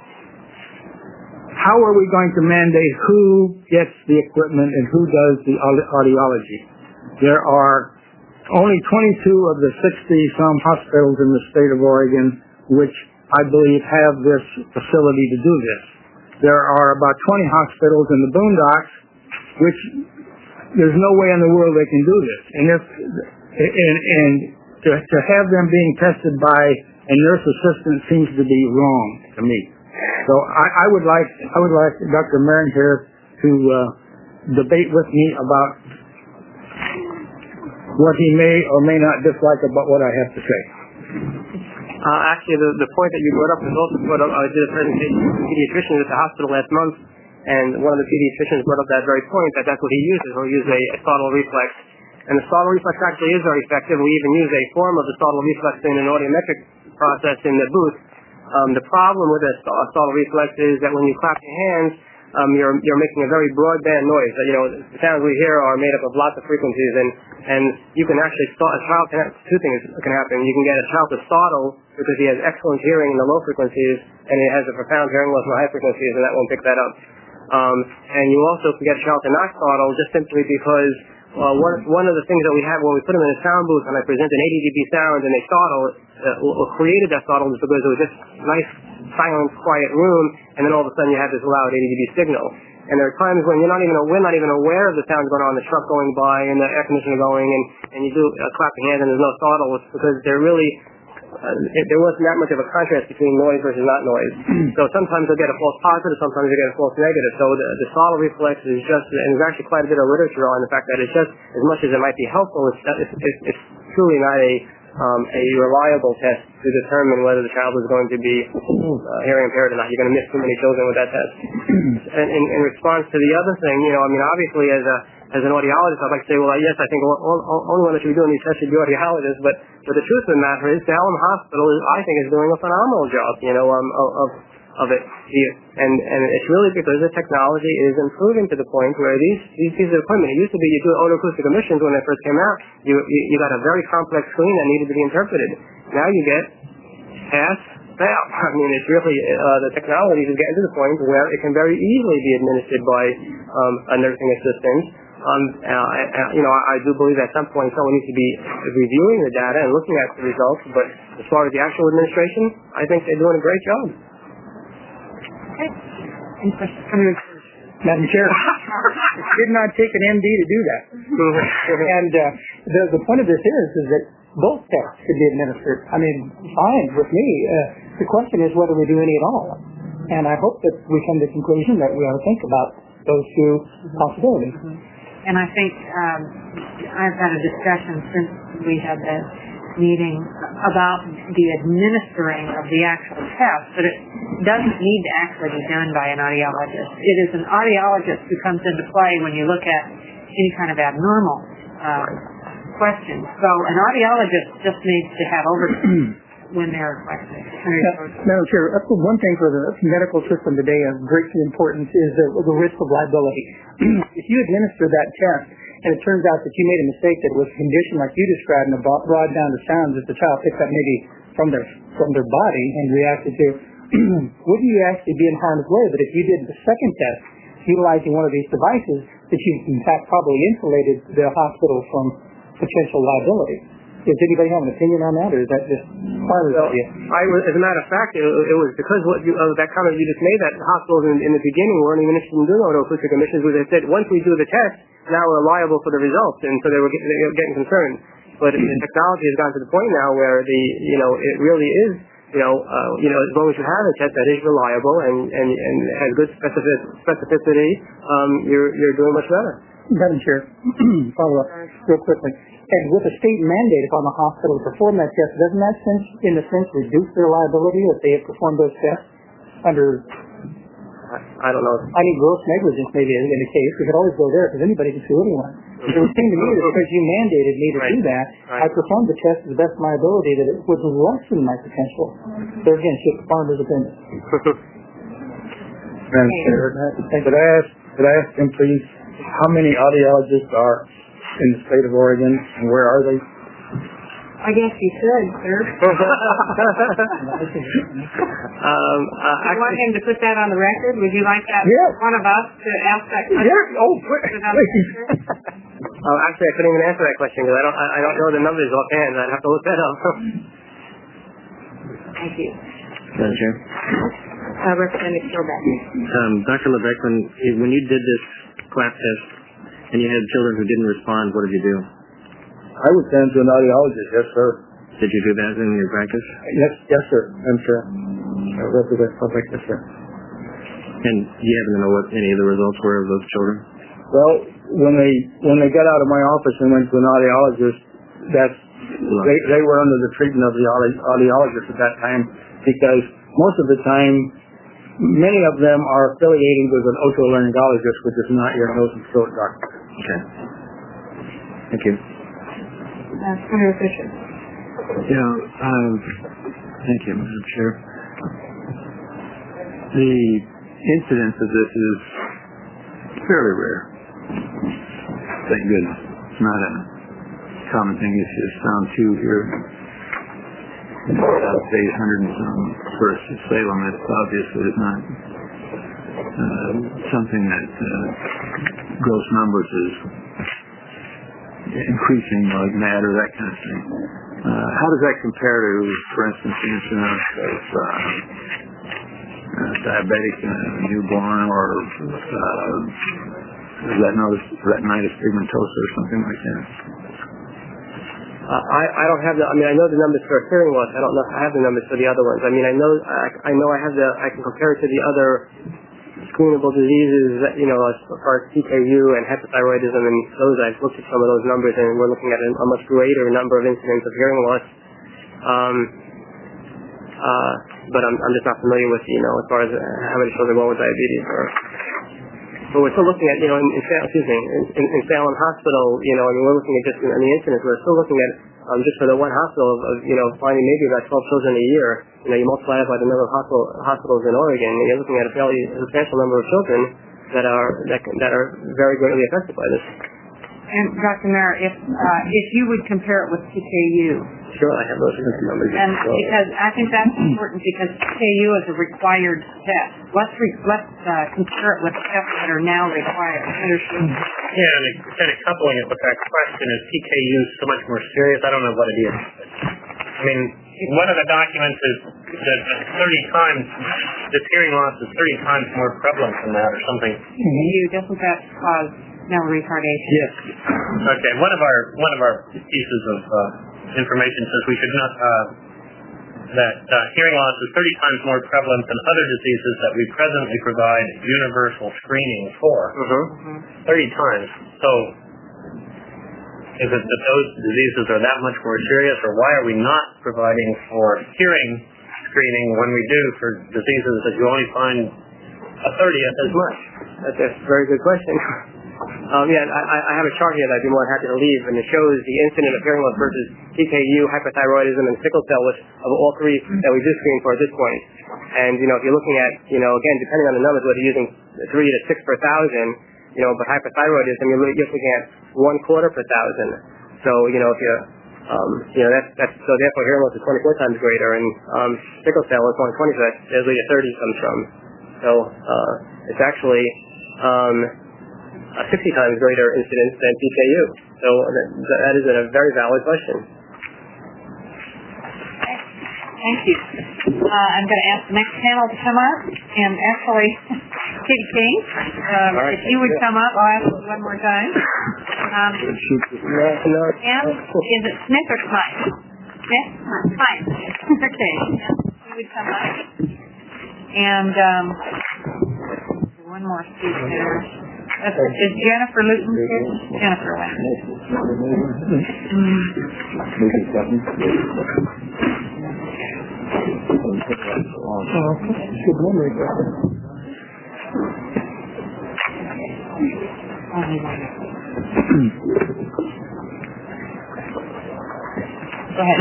J: how are we going to mandate who gets the equipment and who does the audiology? There are only 22 of the 60-some hospitals in the state of Oregon which I believe have this facility to do this. There are about 20 hospitals in the boondocks which there's no way in the world they can do this. And to have them being tested by a nurse assistant seems to be wrong to me. So I would like Dr. Marin here to debate with me about what he may or may not dislike about what I have to say.
F: Actually, the point that you brought up was also brought up. I did a presentation with a pediatrician at the hospital last month, and one of the pediatricians brought up that very point, that that's what he uses. He'll use a startle reflex. And the startle reflex actually is very effective. We even use a form of the startle reflex in an audiometric process in the booth. The problem with a startle reflex is that when you clap your hands, you're making a very broadband noise. The sounds we hear are made up of lots of frequencies, and you can actually start a child. Two things can happen. You can get a child to startle because he has excellent hearing in the low frequencies, and he has a profound hearing loss in the high frequencies, and that won't pick that up. And you also can get a child to not startle just simply because one of the things that we have when we put them in a sound booth and I present an 80 dB sound and they startle, what created that startle is because it was just a nice, silent, quiet room, and then all of a sudden you have this loud 80 dB signal. And there are times when we're not even aware of the sounds going on, the truck going by and the air conditioner going, and you do clap your hands and there's no startle. It's because there wasn't that much of a contrast between noise versus not noise. So sometimes you'll get a false positive, sometimes you get a false negative. So the startle reflex is just, and there's actually quite a bit of literature on the fact that it's just, as much as it might be helpful, it's truly not a reliable test to determine whether the child is going to be hearing impaired or not. You're going to miss too many children with that test. And in response to the other thing, obviously as an audiologist, I'd like to say, well, yes, I think only one that should be doing these tests should be audiologists, but the truth of the matter is Salem Hospital, I think, is doing a phenomenal job, of it. And it's really because the technology is improving to the point where these pieces of equipment, it used to be you do otoacoustic emissions when they first came out, you got a very complex screen that needed to be interpreted. Now you get pass, fail. I mean, it's really, the technology is getting to the point where it can very easily be administered by a nursing assistant. I do believe at some point someone needs to be reviewing the data and looking at the results, but as far as the actual administration, I think they're doing a great job.
B: Okay. Any questions?
E: Madam Chair, it did not take an MD to do that. And the point of this is that both tests could be administered. I mean, fine with me. The question is whether we do any at all. And I hope that we come to the conclusion that we ought to think about those two possibilities.
B: And I think I've had a discussion since we had the meeting about the administering of the actual test, but it doesn't need to actually be done by an audiologist. It is an audiologist who comes into play when you look at any kind of abnormal questions. So an audiologist just needs to have oversight when there are questions.
E: Madam Chair, one thing for the medical system today of great importance is the risk of liability. If you administer that test and it turns out that you made a mistake that was a condition like you described and brought down the sounds that the child picked up maybe from their body and reacted to, wouldn't you actually be in harm's way? But if you did the second test utilizing one of these devices, that you in fact probably insulated the hospital from potential liability. Does anybody have an opinion on that, or is that just part of it?
F: As a matter of fact, it was because that comment you just made that the hospitals in the beginning weren't even interested in doing otoacoustic emissions, where they said once we do the test, now we're liable for the results, and so they were getting concerned. But the technology has gotten to the point now where it really is as long as you have a test that is reliable and has good specificity, you're doing much better.
E: Madam Chair, follow up real quickly. And with a state mandate upon the hospital to perform that test, doesn't that in a sense reduce their liability if they have performed those tests under?
F: I don't know.
E: I mean, gross negligence maybe in the case. We could always go there because anybody can sue anyone. It would seem to me that because you mandated me to do that, I performed the test to the best of my ability that it would lessen my potential. There again, shift the farmer's opinion.
J: Madam Chair, could I ask him please, how many audiologists are in the state of Oregon, and where are they?
B: I guess you should, sir.
F: I
B: want him to put that on the record? Would you like that?
J: Yes.
B: One of us to ask that question?
J: Yes. Oh, please.
F: Actually, I couldn't even answer that question because I don't know the numbers offhand. I'd have to look that up.
B: Thank you.
K: Madam Chair.
B: Representative Kilbeck.
K: Dr. Lebeck, when you did this clap test and you had children who didn't respond, what did you do?
J: I would send to an audiologist, yes, sir.
K: Did you do that in your practice?
J: Yes, sir. I'm sure. Yes, sir.
K: And you happen to know what any of the results were of those children?
J: Well, when they got out of my office and went to an audiologist, they were under the treatment of the audiologist at that time because most of the time, many of them are affiliated with an otolaryngologist, which is not your nose and throat doctor.
K: Okay. Thank you.
B: Senator Fisher.
L: Yeah, thank you, Madam Chair. The incidence of this is fairly rare. Thank goodness. It's not a common thing. It's just found two here. About 800 and some first in Salem. It's obviously not something that gross numbers is increasing like mad or that kind of thing. How does that compare to, for instance, the incidence of diabetic newborn or retinitis pigmentosa or something like that?
F: I don't have I know the numbers for hearing loss. I don't know if I have the numbers for the other ones. I mean, I know I can compare it to the other screenable diseases, as far as PKU and hypothyroidism, and those I've looked at some of those numbers, and we're looking at a much greater number of incidents of hearing loss. But I'm just not familiar with, as far as how many children go with diabetes. But we're still looking at, in Salem Hospital, we're looking at just in the incidents, we're still looking at just for the one hospital of finding maybe about 12 children a year. You multiply it by the number of hospitals in Oregon, and you're looking at a fairly substantial number of children that are very greatly affected by this.
B: And Dr. Mayer, if you would compare it with PKU.
F: Sure, I have those numbers.
B: And because I think that's important because PKU is a required test. Let's compare it with tests that are now required.
M: Yeah, and kind of coupling it with that question, is PKU so much more serious? I don't know what it is. I mean, one of the documents is that 30 times, this hearing loss is 30 times more prevalent than that or something.
B: PKU, doesn't that cause mental retardation?
M: Yes. Okay, one of our pieces of information says we should not, that hearing loss is 30 times more prevalent than other diseases that we presently provide universal screening for. 30 times. So, is it that those diseases are that much more serious, or why are we not providing for hearing screening when we do for diseases that you only find a 30th as much?
F: That's a very good question. I have a chart here that I'd be more than happy to leave, and it shows the incident of hearing loss versus PKU, hypothyroidism, and sickle cell, which of all three that we just screened for at this point. And, if you're looking at, again, depending on the numbers, whether you're using 3 to 6 per thousand, but hypothyroidism, you're looking at 1/4 per thousand. So, if you're, so therefore hearing loss is 24 times greater, and sickle cell is 120, so that's where your 30 comes from. So, it's actually, a 60 times greater incidence than PKU. So that is a very valid question.
B: Thank you. I'm going to ask the next panel to come up, and actually, Katie King, if you would come up, I'll ask you one more time. And is it Smith or Smythe? Smith? Smythe. Okay. You would come up. And one more seat there. Is Jennifer Luton here? Jennifer went.
J: Good memory.
B: Go ahead.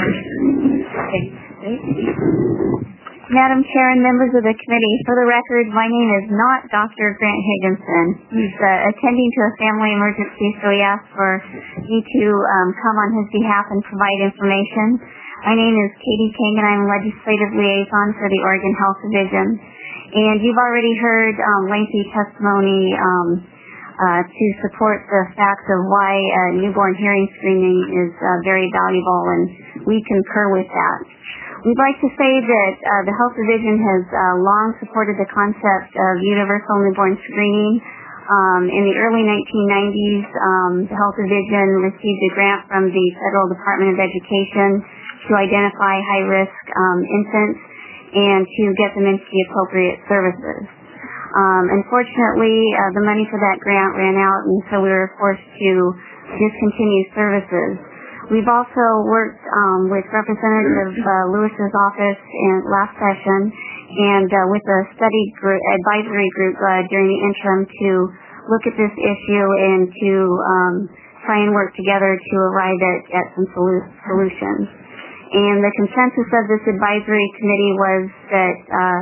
N: Madam Chair and members of the committee, for the record, my name is not Dr. Grant Higginson. He's attending to a family emergency, so he asked for me to come on his behalf and provide information. My name is Katie King, and I'm legislative liaison for the Oregon Health Division. And you've already heard lengthy testimony to support the fact of why newborn hearing screening is very valuable, and we concur with that. We'd like to say that the Health Division has long supported the concept of universal newborn screening. In the early 1990s, the Health Division received a grant from the Federal Department of Education to identify high-risk infants and to get them into the appropriate services. Unfortunately, the money for that grant ran out, and so we were forced to discontinue services. We've also worked with Representative Lewis's office in last session and with a study group, advisory group during the interim to look at this issue and to try and work together to arrive at some solutions. And the consensus of this advisory committee was that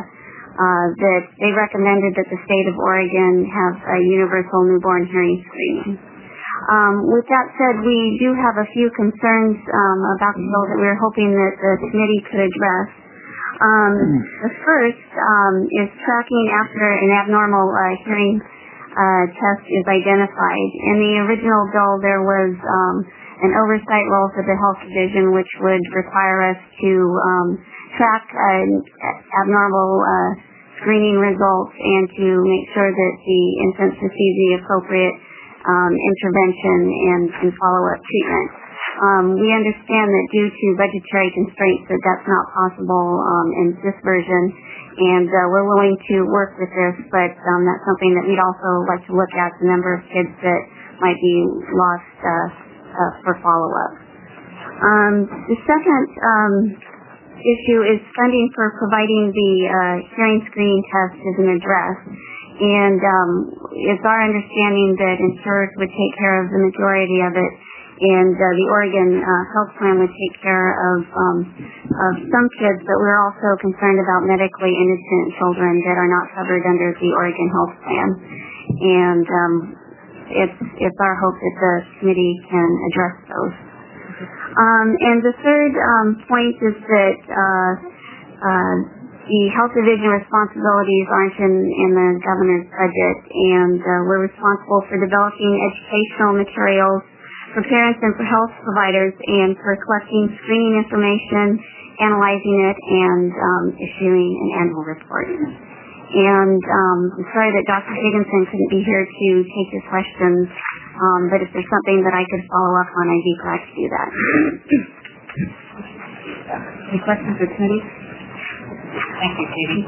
N: that they recommended that the state of Oregon have a universal newborn hearing screening. With that said, we do have a few concerns about the bill that we were hoping that the committee could address. The first is tracking after an abnormal hearing test is identified. In the original bill, there was an oversight role for the Health Division, which would require us to track abnormal screening results and to make sure that the infants receive the appropriate intervention and follow-up treatment. We understand that due to budgetary constraints that that's not possible in this version, and we're willing to work with this, but that's something that we'd also like to look at, the number of kids that might be lost for follow-up. The second issue is funding for providing the hearing screening test isn't addressed. And it's our understanding that insurers would take care of the majority of it, and the Oregon Health Plan would take care of some kids, but we're also concerned about medically innocent children that are not covered under the Oregon Health Plan. And it's our hope that the committee can address those. And the third point is that the Health Division responsibilities aren't in the governor's budget, and we're responsible for developing educational materials for parents and for health providers, and for collecting screening information, analyzing it, and issuing an annual report. And I'm sorry that Dr. Higginson couldn't be here to take your questions, but if there's something that I could follow up on, I'd be glad to do that.
B: Any questions or committee? Thank you, Katie.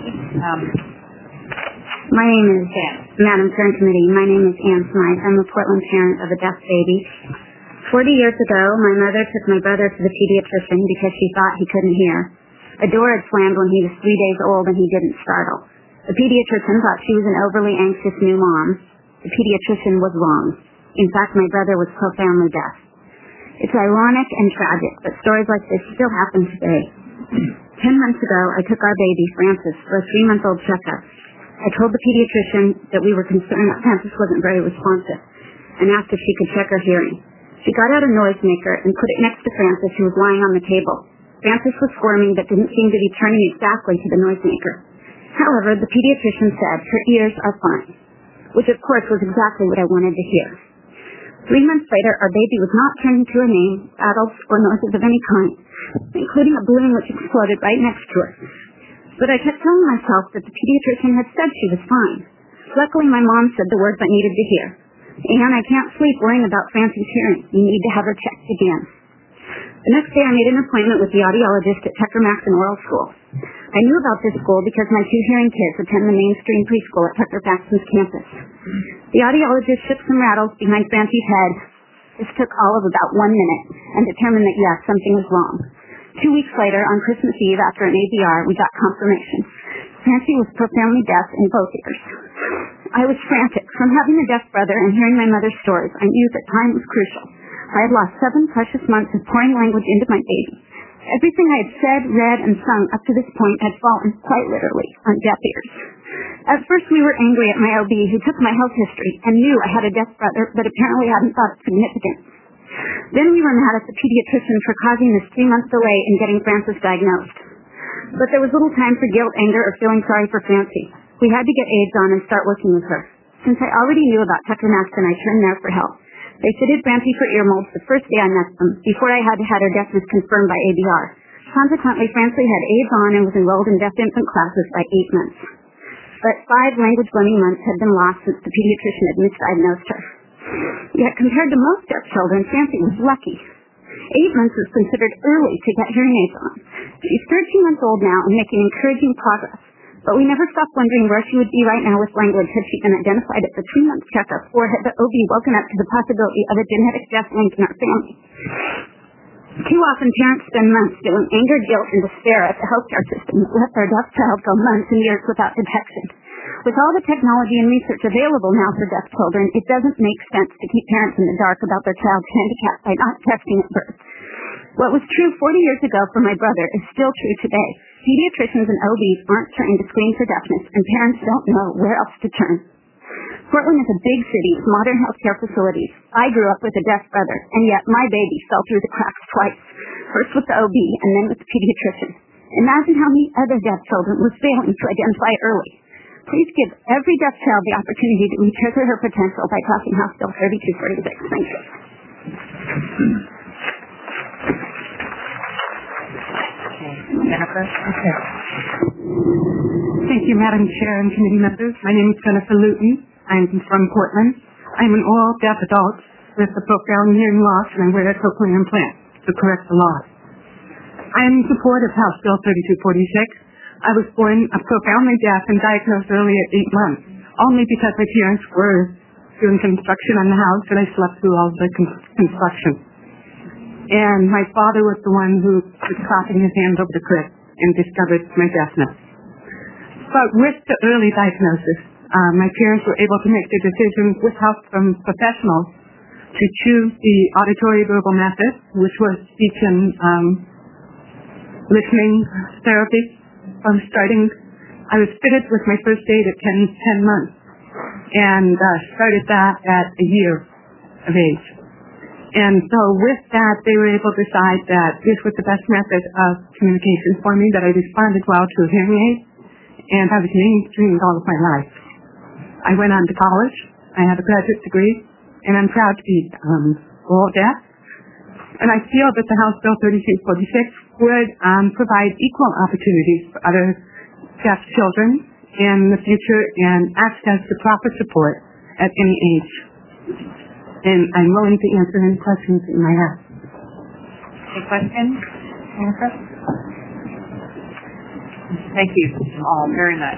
N: My name is Madam Chair and Committee. My name is Ann Smythe. I'm a Portland parent of a deaf baby. 40 years ago, my mother took my brother to the pediatrician because she thought he couldn't hear. A door had slammed when he was 3 days old and he didn't startle. The pediatrician thought she was an overly anxious new mom.
O: the pediatrician was wrong. In fact, my brother was profoundly deaf. It's ironic and tragic, but stories like this still happen today. 10 months ago, I took our baby, Francis, for a 3-month-old checkup. I told the pediatrician that we were concerned that Francis wasn't very responsive and asked if she could check her hearing. She got out a noisemaker and put it next to Francis, who was lying on the table. Francis was squirming but didn't seem to be turning exactly to the noisemaker. However, the pediatrician said her ears are fine, which of course was exactly what I wanted to hear. 3 months later, our baby was not turning to a name, rattles, or noises of any kind, including a balloon which exploded right next to her. But I kept telling myself that the pediatrician had said she was fine. Luckily, my mom said the words I needed to hear. And I can't sleep worrying about Francie's hearing. You need to have her checked again. The next day, I made an appointment with the audiologist at Tucker Maxon Oral School. I knew about this school because my 2 hearing kids attend the mainstream preschool at Tucker Maxon's campus. The audiologist shook some rattles behind Francie's head. This took all of about 1 minute and determined that, yes, something was wrong. 2 weeks later, on Christmas Eve, after an ABR, we got confirmation. Francie was profoundly deaf in both ears. I was frantic. From having a deaf brother and hearing my mother's stories, I knew that time was crucial. I had lost 7 precious months of pouring language into my baby. Everything I had said, read, and sung up to this point had fallen, quite literally, on deaf ears. At first we were angry at my OB, who took my health history and knew I had a deaf brother, but apparently hadn't thought it significant. Then we were mad at the pediatrician for causing this 3-month delay in getting Francis diagnosed. But there was little time for guilt, anger, or feeling sorry for Francie. We had to get aids on and start working with her. Since I already knew about Tucker Maxon, I turned there for help. They fitted Francie for ear molds the first day I met them, before I had her deafness confirmed by ABR. Consequently, Francie had aids on and was enrolled in deaf infant classes by 8 months. But 5 language-learning months had been lost since the pediatrician had misdiagnosed her. Yet, compared to most deaf children, Francie was lucky. 8 months is considered early to get hearing aids on. She's 13 months old now and making encouraging progress. But we never stopped wondering where she would be right now with language had she been identified at the 3-month checkup, or had the OB woken up to the possibility of a genetic deaf link in our family. Too often parents spend months feeling anger, guilt, and despair at the healthcare system that lets their deaf child go months and years without detection. With all the technology and research available now for deaf children, it doesn't make sense to keep parents in the dark about their child's handicap by not testing at birth. What was true 40 years ago for my brother is still true today. Pediatricians and OBs aren't trained to screen for deafness, and parents don't know where else to turn. Portland is a big city with modern healthcare facilities. I grew up with a deaf brother, and yet my baby fell through the cracks twice, first with the OB and then with the pediatrician. Imagine how many other deaf children were failing to identify early. Please give every deaf child the opportunity to retrigger her potential by passing House Bill 3246. Thank you.
B: Jennifer? Okay. Thank you, Madam Chair and committee members. My name is Jennifer Luton. I'm from Portland. I'm an oral deaf adult with a profound hearing loss, and I wear a cochlear implant to correct the loss. I am in support of House Bill 3246. I was born profoundly deaf and diagnosed early at 8 months, only because my parents were doing construction on the house and I slept through all the construction. And my father was the one who was clapping his hand over the crib and discovered my deafness. But with the early diagnosis, my parents were able to make the decision with help from professionals to choose the auditory verbal method, which was speech and listening therapy. I was fitted with my first aid at 10 months and started that at a year of age. And so with that, they were able to decide that this was the best method of communication for me, that I responded well to a hearing aid, and I was mainstreamed all of my life. I went on to college. I have a graduate degree, and I'm proud to be oral deaf. And I feel that the House Bill 3246 would provide equal opportunities for other deaf children in the future and access to proper support at any age. And I'm willing to answer any questions that you might have.
G: Any questions? Jennifer? Thank you all very much.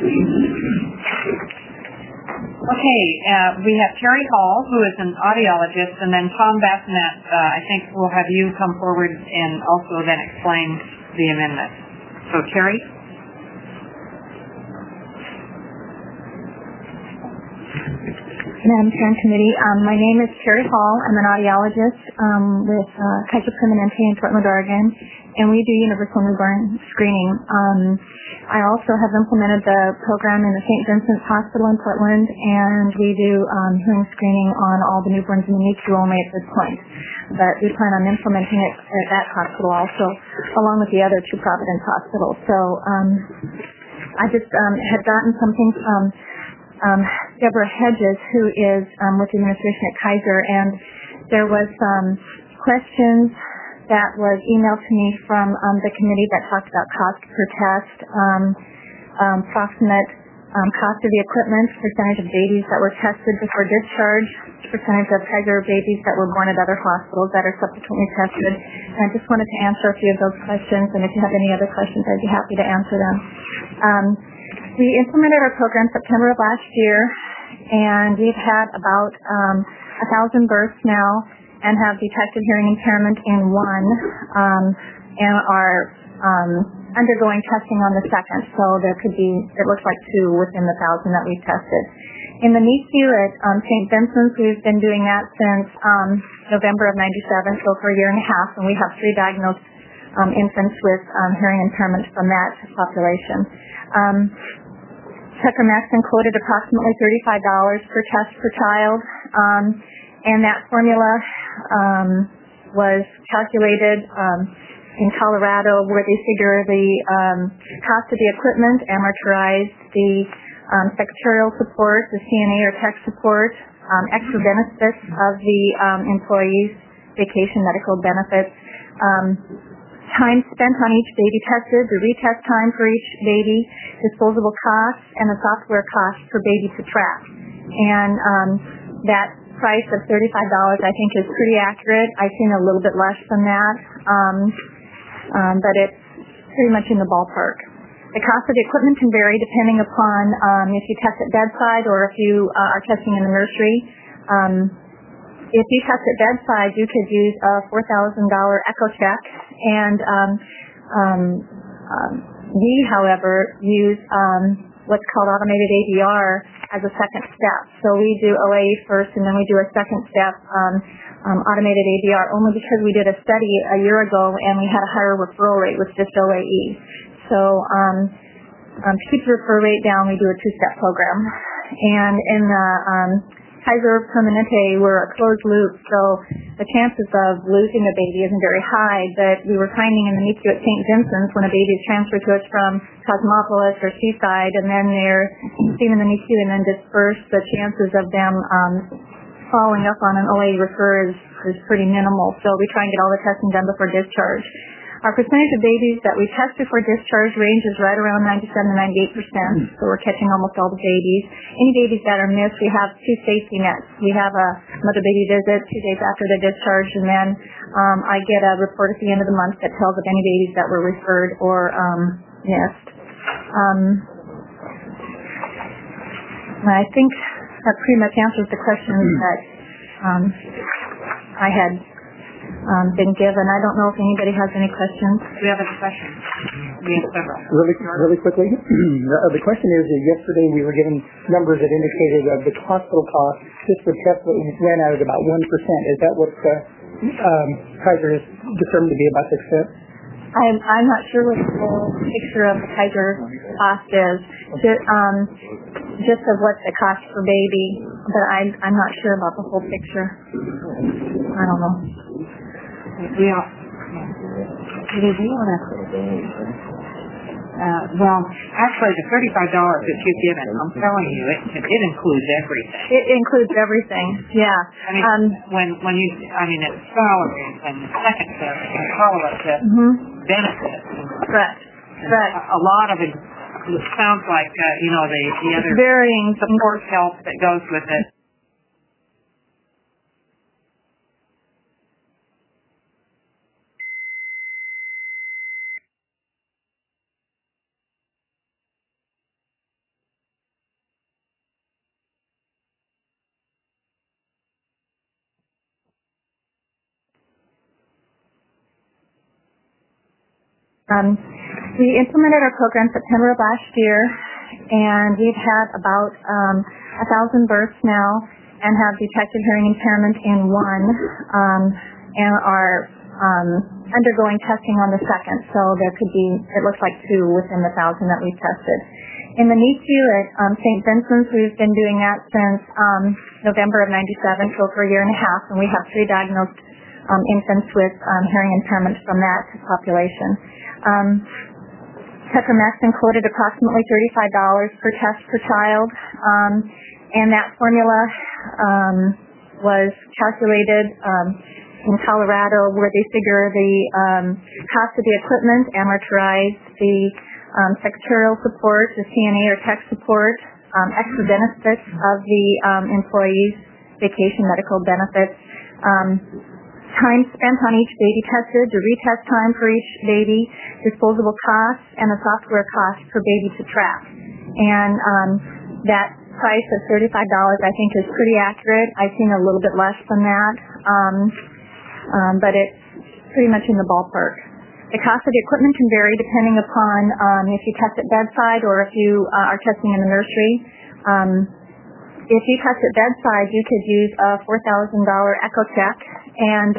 G: Okay, we have Terry Hall, who is an audiologist, and then Tom Bassinet, I think we'll have you come forward and also then explain the amendment. So, Terry?
P: Madam Chair and Committee. My name is Terry Hall. I'm an audiologist with Kaiser Permanente in Portland, Oregon, and we do universal newborn screening. I also have implemented the program in the St. Vincent's Hospital in Portland, and we do hearing screening on all the newborns in the NICU only at this point. But we plan on implementing it at that hospital also, along with the other two Providence hospitals. So I just had gotten something from Deborah Hedges, who is with the administration at Kaiser, and there was some questions that was emailed to me from the committee that talked about cost per test, approximate cost of the equipment, percentage of babies that were tested before discharge, percentage of Kaiser babies that were born at other hospitals that are subsequently tested. And I just wanted to answer a few of those questions, and if you have any other questions, I'd be happy to answer them. We implemented our program September of last year, and we've had about 1,000 births now and have detected hearing impairment in one and are undergoing testing on the second. So there could be, it looks like 2 within the 1,000 that we've tested. In the NICU at St. Vincent's, we've been doing that since November of 97, so for a year and a half, and we have 3 diagnosed infants with hearing impairment from that population. Tucker Maxson quoted approximately $35 per test per child, and that formula was calculated in Colorado, where they figure the cost of the equipment, amortized the secretarial support, the CNA or tech support, extra benefits of the employees, vacation, medical benefits, time spent on each baby tested, the retest time for each baby, disposable costs, and the software cost for baby to track. And that price of $35 I think is pretty accurate. I've seen a little bit less than that, but it's pretty much in the ballpark. The cost of the equipment can vary depending upon if you test at bedside or if you are testing in the nursery. If you test at bedside, you could use a $4,000 echo check, and we, however, use what's called automated ADR as a second step. So we do OAE first, and then we do a second step, automated ADR, only because we did a study a year ago and we had a higher referral rate with just OAE. So to keep the referral rate down, we do a 2-step program. And in the Kaiser Permanente, we're a closed loop, so the chances of losing a baby isn't very high, but we were finding in the NICU at St. Vincent's when a baby is transferred to us from Cosmopolis or Seaside, and then they're seen in the NICU and then dispersed, the chances of them following up on an OA refer is pretty minimal, so we try and get all the testing done before discharge. Our percentage of babies that we test before discharge ranges right around 97 to 98%, so we're catching almost all the babies. Any babies that are missed, we have 2 safety nets. We have a mother baby visit 2 days after the discharge, and then I get a report at the end of the month that tells of any babies that were referred or missed. I think that pretty much answers the questions that I had been given. I don't know if anybody has any questions.
B: Do we have any questions? We have several.
E: Really quickly, the question is that yesterday we were given numbers that indicated the hospital cost just for tests that ran out at about 1%. Is that what Kaiser is determined to be about to accept?
P: I'm not sure what the full picture of the Kaiser cost is, just of what the cost per baby, but I'm not sure about the whole picture. I don't know.
B: Well, actually, the $35 that you've given, I'm telling you, it includes everything.
P: It includes everything, yeah.
B: I mean, it's salaries and second test and follow-up test, benefits.
P: Correct.
B: A lot of it sounds like, the other
P: varying
B: support help that goes with it.
P: We implemented our program September of last year, and we've had about 1,000 births now and have detected hearing impairment in one, and are undergoing testing on the second. So there could be, it looks like 2 within the 1,000 that we've tested. In the NICU at St. Vincent's, we've been doing that since November of 97, so for a year and a half, and we have 3 diagnosed infants with hearing impairment from that population. Tetramethasin quoted approximately $35 per test per child, and that formula was calculated in Colorado, where they figure the cost of the equipment, amortize the secretarial support, the CNA or tech support, extra benefits of the employees, vacation, medical benefits, time spent on each baby tested, the retest time for each baby, disposable costs, and the software cost per baby to track. And that price of $35 I think is pretty accurate. I've seen a little bit less than that, but it's pretty much in the ballpark. The cost of the equipment can vary depending upon if you test at bedside or if you are testing in the nursery. If you test at bedside, you could use a $4,000 EchoCheck, and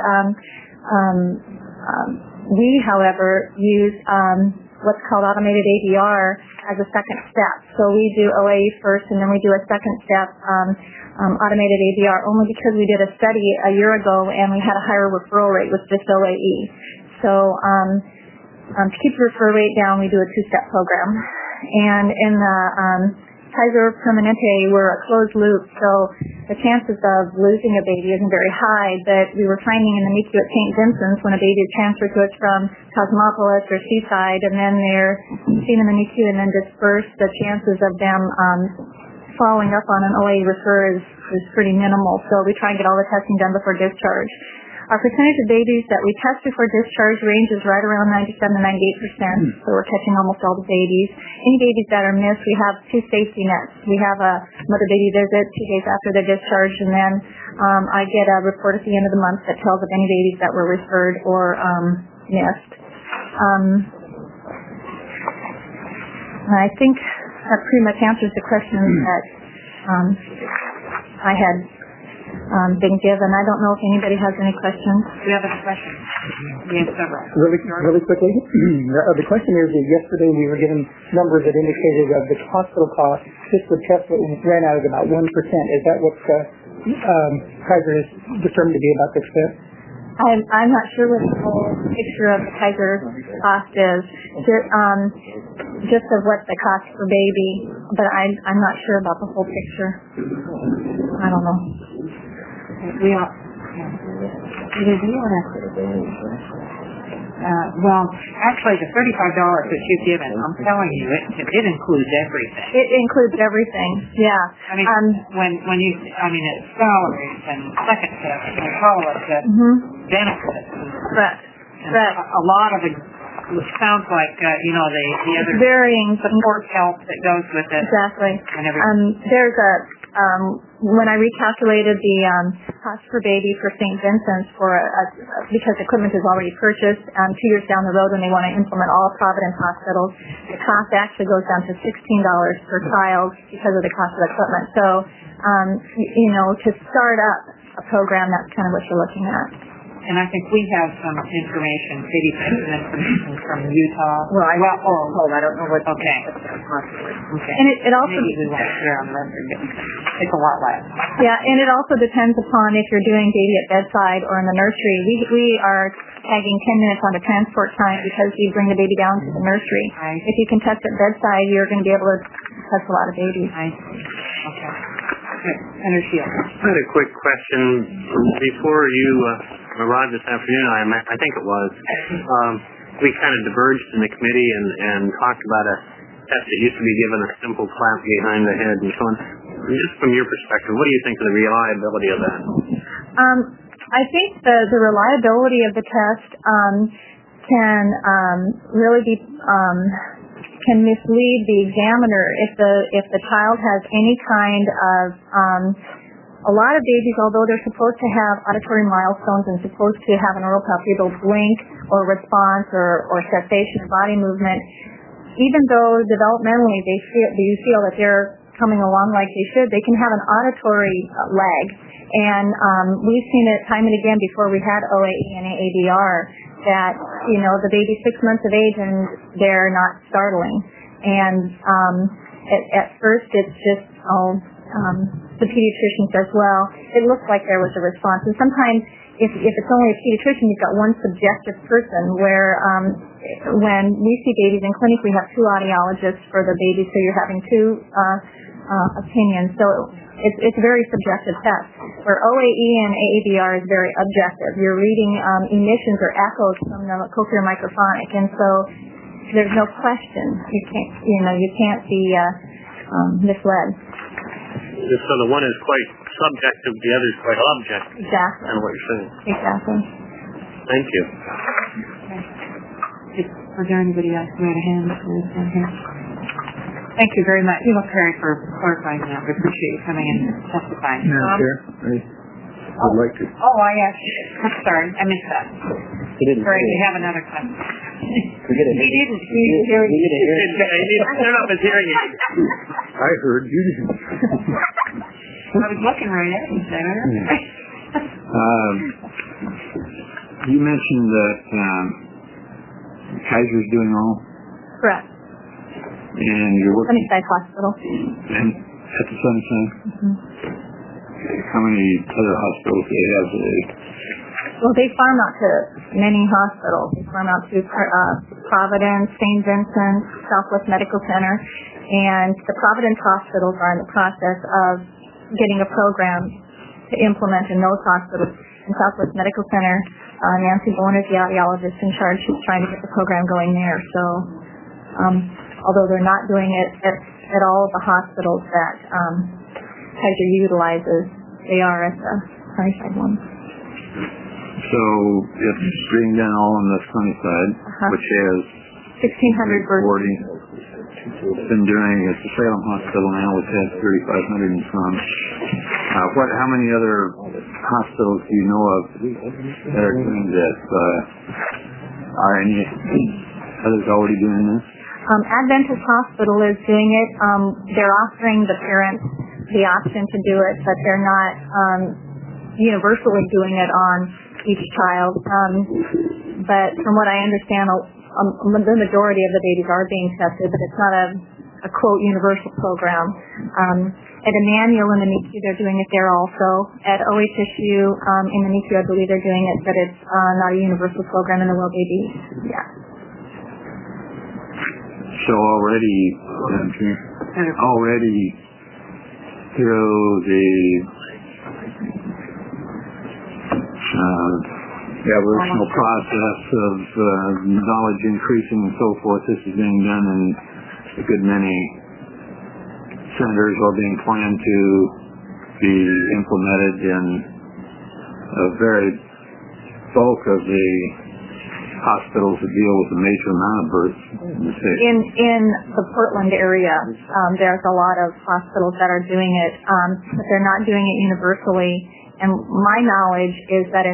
P: we, however, use what's called automated ADR as a second step. So we do OAE first, and then we do a second step, automated ADR, only because we did a study a year ago and we had a higher referral rate with just OAE. So to keep the referral rate down, we do a 2-step program. And in the Kaiser Permanente, we're a closed loop, so the chances of losing a baby isn't very high, but we were finding in the NICU at St. Vincent's when a baby is transferred to us from Cosmopolis or Seaside, and then they're seen in the NICU and then dispersed, the chances of them following up on an OA refer is pretty minimal, so we try and get all the testing done before discharge. Our percentage of babies that we test before discharge ranges right around 97 to 98%, so we're catching almost all the babies. Any babies that are missed, we have 2 safety nets. We have a mother-baby visit 2 days after they're discharged, and then I get a report at the end of the month that tells of any babies that were referred or missed. I think that pretty much answers the questions that I had been given. I don't know if anybody has any questions.
B: Do you have any questions? Yes, several.
E: Really quickly, the question is that yesterday we were given numbers that indicated the hospital cost just for tests that ran out at about 1%. Is that what Kaiser is determined to be about this fit?
P: I'm not sure what the whole picture of the Kaiser cost is, just of what the cost per baby, but I'm not sure about the whole picture. I don't know.
B: Well, actually, the $35 that you've given, I'm telling you, it includes everything.
P: It includes everything, yeah.
B: I mean, when you, it's salaries and second steps and follow-up steps, benefits.
P: Correct.
B: A lot of it sounds like, the other
P: varying
B: support help that goes with it.
P: Exactly.
B: And everything.
P: There's when I recalculated the cost per baby for St. Vincent's because equipment is already purchased, 2 years down the road when they want to implement all Providence hospitals, the cost actually goes down to $16 per child because of the cost of equipment. So, to start up a program, that's kind of what you're looking at.
B: And I think we have some information, Katie sent some information from Utah.
P: Well, I don't know what.
B: Okay.
P: And it also.
B: Maybe we won't share on record. It's a lot less.
P: Yeah, and it also depends upon if you're doing baby at bedside or in the nursery. We are tagging 10 minutes on the transport time because you bring the baby down to the nursery. If you can test at bedside, you're going to be able to test a lot of babies.
B: I see. Okay. Good. Energy.
M: I had a quick question. Before you arrived this afternoon, I think it was, we kind of diverged in the committee and talked about a test that used to be given a simple clap behind the head and so on. Just from your perspective, what do you think of the reliability of that?
P: I think the reliability of the test can really be can mislead the examiner if the child has any kind of a lot of babies, although they're supposed to have auditory milestones and supposed to have an oral palpable, they'll blink or response or cessation of body movement, even though developmentally you feel that they're coming along like they should, they can have an auditory lag. And we've seen it time and again before we had OAE and ADR that, the baby's 6 months of age and they're not startling. And at first it's just, the pediatrician says, well, it looks like there was a response. And sometimes if it's only a pediatrician, you've got one subjective person where when we see babies in clinic, we have 2 audiologists for the baby, so you're having 2 opinions. So it's a very subjective test. Where OAE and AABR is very objective. You're reading emissions or echoes from the cochlear microphonic, and so there's no question. You can't be misled.
M: So the one is quite subjective, the other is quite objective.
P: Exactly.
M: I know what you're saying.
P: Exactly.
M: Thank you.
B: Was there anybody else who had a hand down here? Thank you very much, Carrie, for clarifying that. We appreciate you coming and testifying.
L: Madam Chair, I'd like to.
B: Oh, I'm sorry. I missed that. Sorry, we have another question.
K: He didn't.
M: He didn't turn off his hearing aid.
L: I heard you didn't.
B: I was looking right at you, Senator.
L: You mentioned that Kaiser's doing all.
P: Correct.
L: And you're working
P: Sunnyside Hospital.
L: and at the Sunnyside.
P: Mm-hmm.
L: How many other hospitals do they have today?
P: Well, they farm out to many hospitals. They farm out to Providence, St. Vincent, Southwest Medical Center, and the Providence hospitals are in the process of getting a program to implement in those hospitals. In Southwest Medical Center, Nancy Bowen is the audiologist in charge. She's trying to get the program going there. So, although they're not doing it at all of the hospitals that Kaiser utilizes, they are at the Sunnyside one.
L: So it's being done all on the Sunnyside, which has
P: 1,600
L: boarding. It's been doing at the Salem Hospital now, which has 3,500 and some. How many other hospitals do you know of that are doing this? Are any others already doing this?
P: Adventist Hospital is doing it. They're offering the parents the option to do it, but they're not universally doing it on each child. But from what I understand, the majority of the babies are being tested, but it's not a quote universal program. At Emmanuel in the NICU, they're doing it there also. At OHSU in the NICU, I believe they're doing it, but it's not a universal program in the Well Baby. Yeah.
L: So already through the evolutional process of knowledge increasing and so forth, this is being done in a good many centers or being planned to be implemented in a very bulk of the hospitals that deal with the major amount of births in the state.
P: In the Portland area, there's a lot of hospitals that are doing it, but they're not doing it universally. And my knowledge is that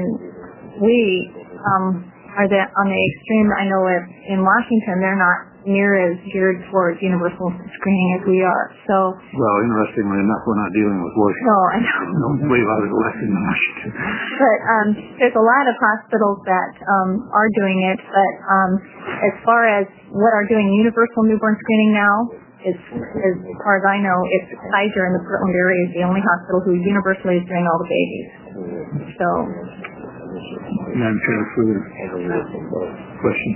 P: on the extreme. I know in Washington they're not near as geared towards universal screening as we are. So.
L: Well, interestingly enough, we're not dealing with Washington.
P: No, I know.
L: I don't believe I was elected in Washington.
P: But there's a lot of hospitals that are doing it. But as far as what are doing universal newborn screening now, as far as I know, it's Kaiser in the Portland area is the only hospital who universally is doing all the babies. So.
L: Madam Chair, further question.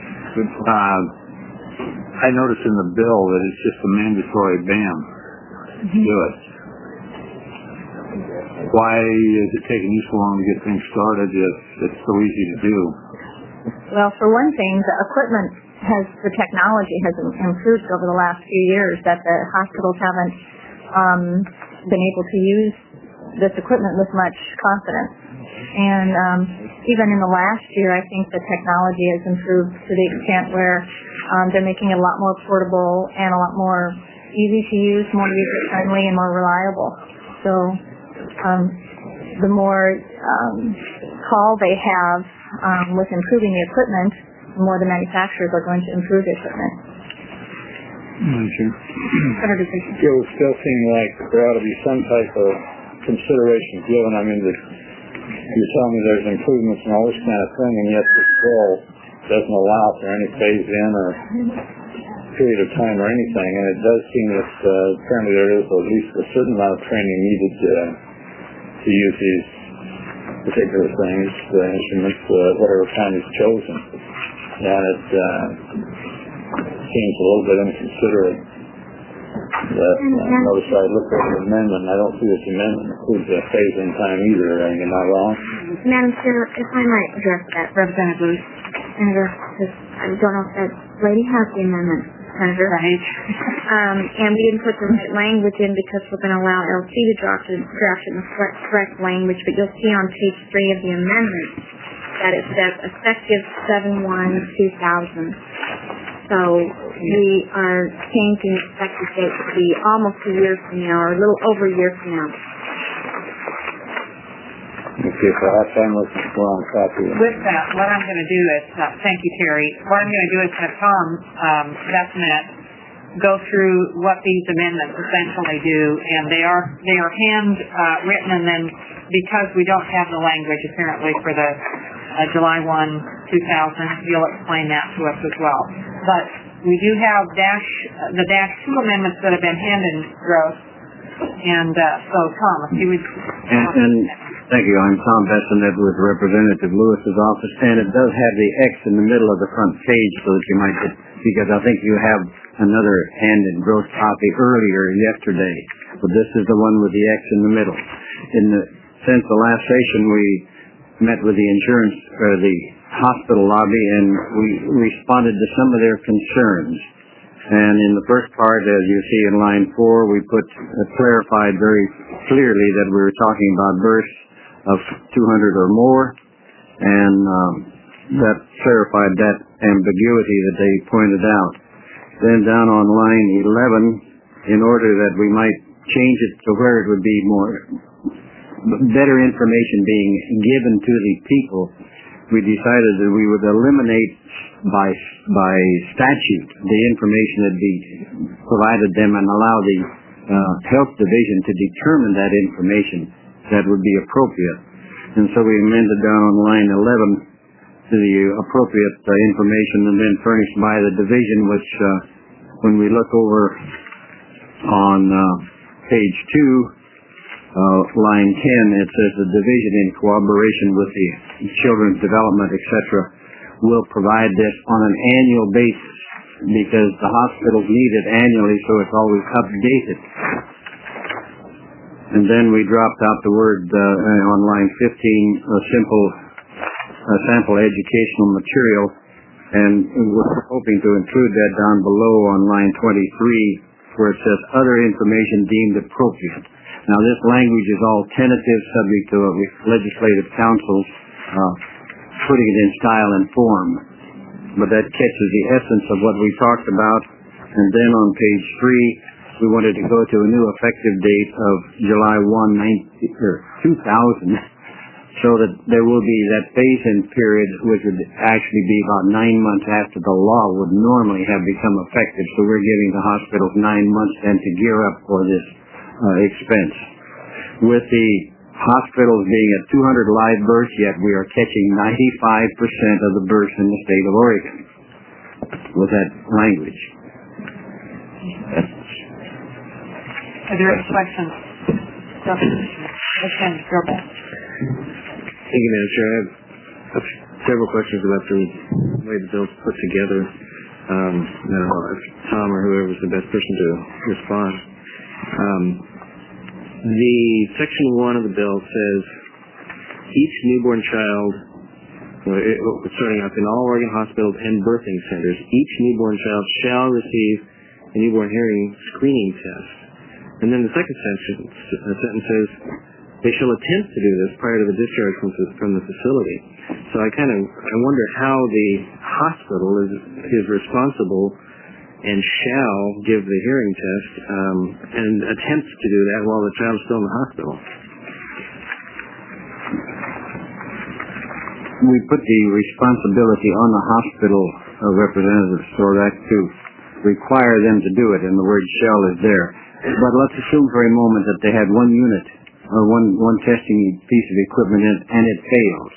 L: I noticed in the bill that it's just a mandatory BAM to do it. Why is it taking you so long to get things started if it's so easy to do?
P: Well, for one thing, the technology has improved over the last few years that the hospitals haven't been able to use this equipment with much confidence. And even in the last year, I think the technology has improved to the extent where they're making it a lot more portable and a lot more easy to use, more user-friendly, and more reliable. So the more call they have with improving the equipment, the more the manufacturers are going to improve the equipment.
H: It would still seem like there ought to be some type of consideration given. I mean, you're telling me there's improvements and all this kind of thing, and yet this bill doesn't allow for any phase-in or period of time or anything. And it does seem that apparently there is at least a certain amount of training needed to use these particular things, instruments, whatever kind is chosen. And it seems a little bit inconsiderate that notice I looked at the amendment, and I don't see that the amendment includes a phase-in time either. Am I wrong?
O: Madam Chair, if I might address that, Representative Booth. Senator, I don't know if that lady has the amendment, Senator.
B: Right.
O: And we didn't put the right language in because we're going to allow LC to draft it in the correct language, but you'll see on page 3 of the amendment that it says effective 7/1/2000. So we are changing the effective date to be almost a year from now, or a little over a year from now.
H: Okay, perhaps I'm looking for the wrong copy.
B: With that, what I'm going to do is, thank you, Terry. What I'm going to do is have Tom Bessonette go through what these amendments essentially do, and they are hand written, and then because we don't have the language apparently for the July 1, 2000, you'll explain that to us as well. But we do have the -2 amendments that have been handed, Rose, and so Tom, if you would.
Q: Thank you. I'm Tom Bessonette with Representative Lewis's office, and it does have the X in the middle of the front page so that you might get, because I think you have another handed gross copy earlier yesterday, but this is the one with the X in the middle. Since the last session, we met with the insurance, or the hospital lobby, and we responded to some of their concerns. And in the first part, as you see in line 4, we clarified very clearly that we were talking about births of 200 or more, and that clarified that ambiguity that they pointed out. Then down on line 11, in order that we might change it to where it would be better information being given to the people, we decided that we would eliminate by statute the information that be provided them and allow the health division to determine that information that would be appropriate. And so we amended down on line 11 to the appropriate information and then furnished by the division, which when we look over on page 2, line 10, it says the division in cooperation with the Children's Development, etc., will provide this on an annual basis because the hospitals need it annually, so it's always updated. And then we dropped out the word on line 15, sample educational material, and we're hoping to include that down below on line 23 where it says other information deemed appropriate. Now this language is all tentative, subject to legislative council's putting it in style and form, but that catches the essence of what we talked about. And then on page 3, we wanted to go to a new effective date of July 1, 2000, so that there will be that phase-in period, which would actually be about 9 months after the law would normally have become effective. So we're giving the hospitals 9 months then to gear up for this expense. With the hospitals being at 200 live births, yet we are catching 95% of the births in the state of Oregon with that language.
B: Are there any questions? Go back.
K: Thank you, Madam Chair. I have several questions about the way the bill's put together. I don't know if Tom or whoever is the best person to respond. The section 1 of the bill says each newborn child, starting out in all Oregon hospitals and birthing centers, each newborn child shall receive a newborn hearing screening test. And then the second sentence says they shall attempt to do this prior to the discharge from the facility. So I wonder how the hospital is responsible and shall give the hearing test and attempts to do that while the child's still in the hospital.
Q: We put the responsibility on the hospital representatives for that too. require them to do it, and the word shall is there. But let's assume for a moment that they had one unit or one testing piece of equipment and it failed.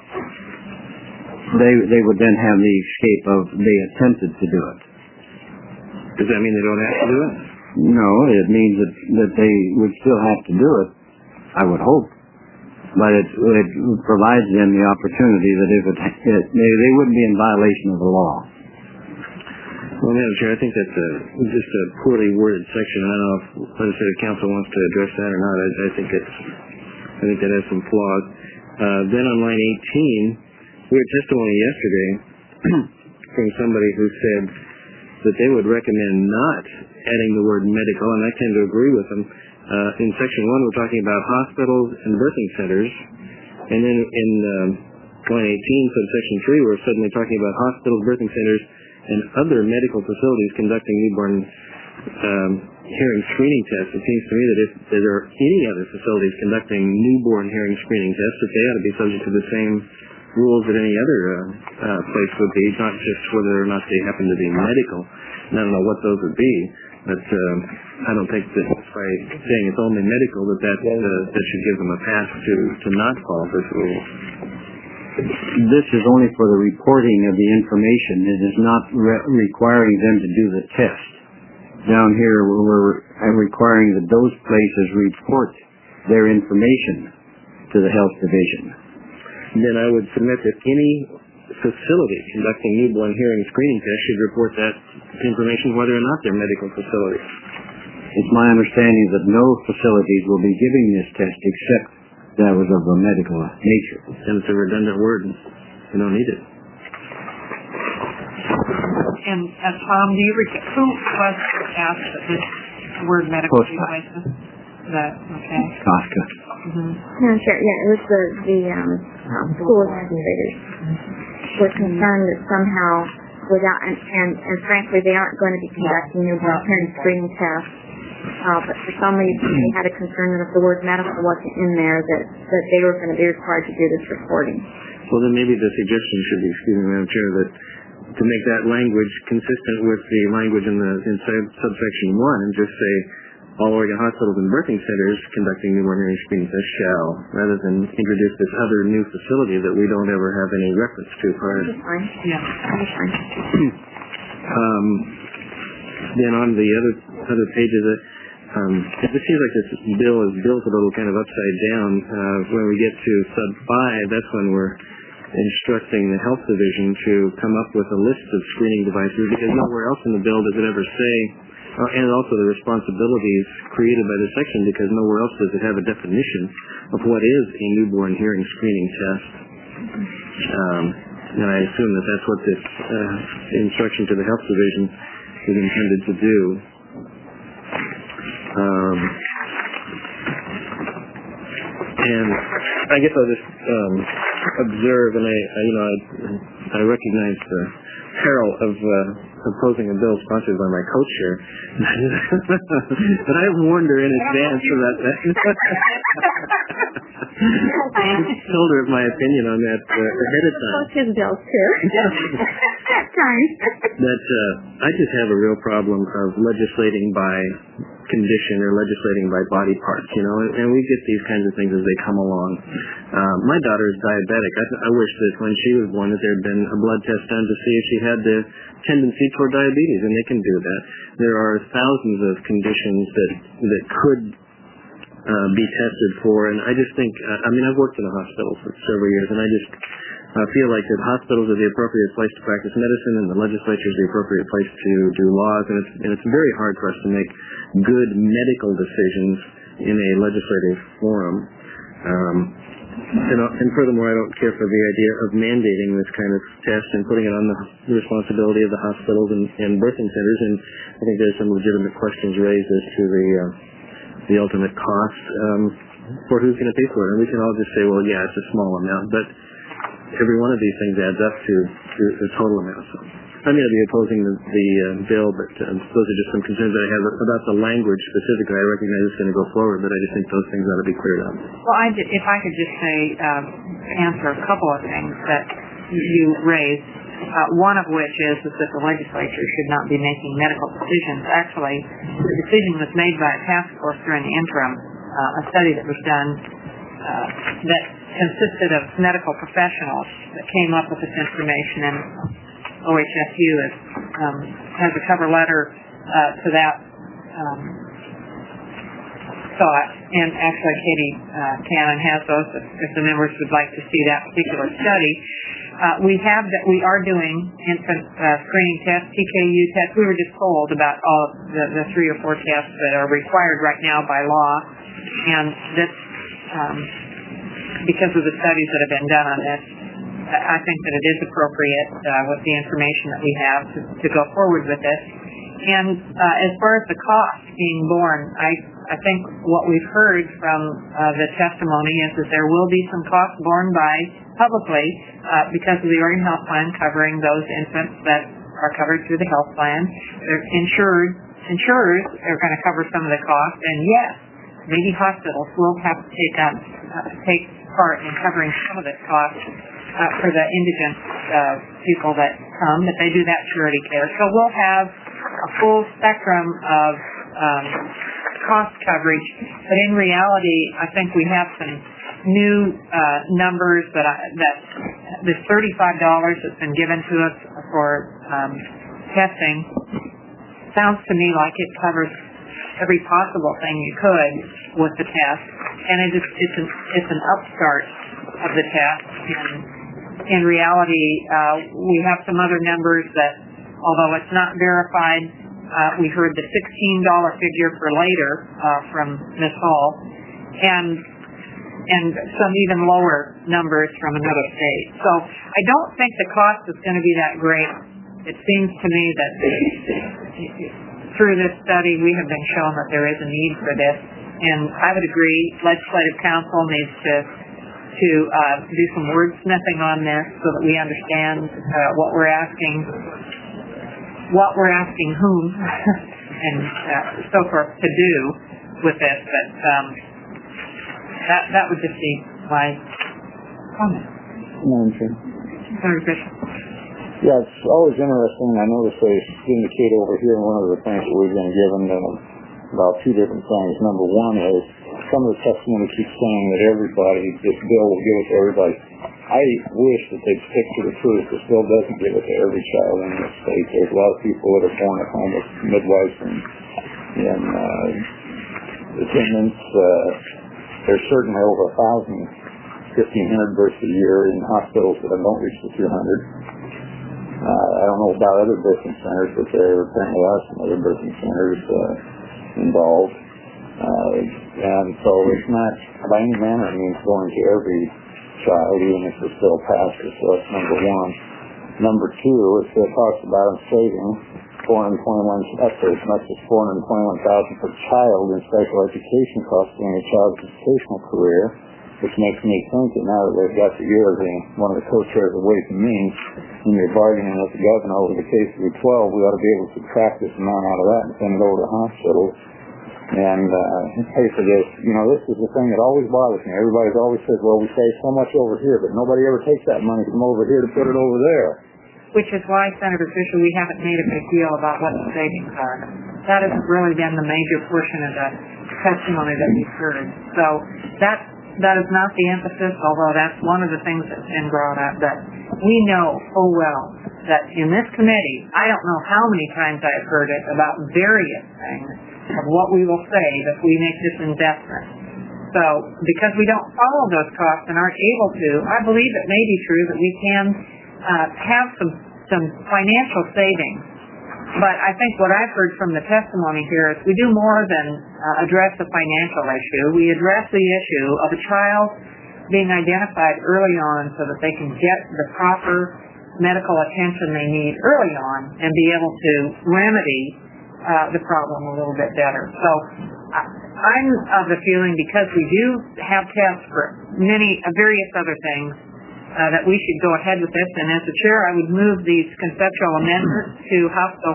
Q: They would then have the escape of they attempted to do it.
K: Does that mean they don't have to do it?
Q: No, it means that they would still have to do it, I would hope. But it provides them the opportunity that if they wouldn't be in violation of the law.
K: Well, Madam Chair, I think that's just a poorly worded section. I don't know if legislative council wants to address that or not. I think that has some flaws. Then on line 18, we had testimony yesterday from somebody who said that they would recommend not adding the word medical, and I tend to agree with them. In section 1, we're talking about hospitals and birthing centers, and then in line 18, subsection 3, we're suddenly talking about hospitals, birthing centers, and other medical facilities conducting newborn hearing screening tests. It seems to me that if there are any other facilities conducting newborn hearing screening tests, that they ought to be subject to the same rules that any other place would be, not just whether or not they happen to be medical. And I don't know what those would be, but I don't think that by saying it's only medical that should give them a pass to not follow this rule.
Q: This is only for the reporting of the information. It is not requiring them to do the test. Down here, we're requiring that those places report their information to the health division.
K: Then I would submit that any facility conducting newborn hearing screening tests should report that information whether or not they're medical facilities.
Q: It's my understanding that no facilities will be giving this test except that was of a medical nature.
K: And it's a redundant word. We don't need it.
B: And Tom, who was asked that this word medical be placed? Okay.
Q: Tosca.
P: Yeah, sure. Yeah, it was the school administrators were concerned that somehow without, and frankly, they aren't going to be conducting newborn hearing screening tests. But for some reason, they had a concern that if the word medical wasn't in there, that they were going to be required to do this reporting.
K: Well, then maybe the suggestion should be, excuse me, Madam Chair, that to make that language consistent with the language in subsection 1 and just say all Oregon hospitals and birthing centers conducting newborn hearing screening tests shall, rather than introduce this other new facility that we don't ever have any reference to prior.
P: That's fine. Yeah, that's fine.
K: Then on the other pages, it just seems like this bill is built a little kind of upside down. When we get to sub 5, that's when we're instructing the health division to come up with a list of screening devices, because nowhere else in the bill does it ever say, and also the responsibilities created by the section, because nowhere else does it have a definition of what is a newborn hearing screening test. And I assume that that's what this instruction to the health division is intended to do. And I guess I'll just observe, and I recognize the peril of opposing a bill sponsored by my co-chair, but I warned her in advance so that I told her of my opinion on that ahead of time.
P: His bills too.
K: That I just have a real problem of legislating by condition or legislating by body parts, and we get these kinds of things as they come along. My daughter is diabetic. I wish that when she was born that there had been a blood test done to see if she had the tendency toward diabetes, and they can do that. There are thousands of conditions that could be tested for, and I just think, I've worked in a hospital for several years, and I just feel like that hospitals are the appropriate place to practice medicine, and the legislature is the appropriate place to do laws, and it's very hard for us to make good medical decisions in a legislative forum. And furthermore, I don't care for the idea of mandating this kind of test and putting it on the responsibility of the hospitals and birthing centers, and I think there's some legitimate questions raised as to the ultimate cost for who's going to pay for it. And we can all just say, well, yeah, it's a small amount, but every one of these things adds up to the total amount. So I'm going to be opposing the bill, but those are just some concerns that I have about the language specifically. I recognize it's going to go forward, but I just think those things ought to be cleared up.
B: Well, if I could just say, answer a couple of things that you raised. one of which is that the legislature should not be making medical decisions. Actually, the decision was made by a task force during the interim, a study that was done that consisted of medical professionals that came up with this information, and OHSU has a cover letter to that thought, and actually Katie Cannon has those if the members would like to see that particular study. We are doing infant screening tests, TKU tests. We were just told about all of the 3 or 4 tests that are required right now by law, and this, because of the studies that have been done on this, I think that it is appropriate with the information that we have to go forward with this. And as far as the cost being borne, I think what we've heard from the testimony is that there will be some costs borne by publicly because of the Oregon Health Plan covering those infants that are covered through the health plan. They're insurers are going to cover some of the costs, and yes, maybe hospitals will have to take part in covering some of this cost for the indigent people that come, but they do that charity care. So we'll have a full spectrum of cost coverage, but in reality, I think we have some new numbers that this $35 that's been given to us for testing sounds to me like it covers every possible thing you could with the test, and it's an upstart of the test. And in reality, we have some other numbers that, although it's not verified, we heard the $16 figure for later from Ms. Hall, and some even lower numbers from another state. So I don't think the cost is going to be that great. It seems to me that through this study we have been shown that there is a need for this, and I would agree Legislative Council needs to do some wordsmithing on this so that we understand what we're asking whom and so forth to do with this. But that would just be my comment. Senator Bishop.
H: Yeah, it's always interesting. I notice they indicate over here in one of the things that we've been given about 2 different things. Number one is some of the testimony keeps saying that this bill will give it to everybody. I wish that they'd stick to the truth. This bill doesn't give it to every child in this state. There's a lot of people that are born at home with midwives and attendants. There's certainly over 1,500 births a year in hospitals that don't reach the 200. I don't know about other birthing centers, but there apparently are some other birthing centers involved. And so it's not by any manner of means going to every child, even if the bill passes. So that's number one. Number two, it talks about saving up to as much as $421,000 per child in special education costs during a child's educational career, which makes me think that now that they've got the year of one of the co-chairs of Ways and Means, when you're bargaining with the governor over the case of 12, we ought to be able to track this amount out of that and send it over to hospitals and pay for this. You know, this is the thing that always bothers me. Everybody's always says, well, we save so much over here, but nobody ever takes that money from over here to put it over there.
B: Which is why, Senator Fisher, we haven't made a big deal about what the savings are. That hasn't really been the major portion of the testimony that we've heard. So that is not the emphasis, although that's one of the things that's been brought up, that we know full well that in this committee, I don't know how many times I've heard it about various things of what we will save if we make this investment. So because we don't follow those costs and aren't able to, I believe it may be true that we can have some financial savings. But I think what I've heard from the testimony here is we do more than address the financial issue. We address the issue of a child being identified early on so that they can get the proper medical attention they need early on and be able to remedy the problem a little bit better. So I'm of the feeling, because we do have tests for many various other things, that we should go ahead with this. And as the chair, I would move these conceptual amendments to House Bill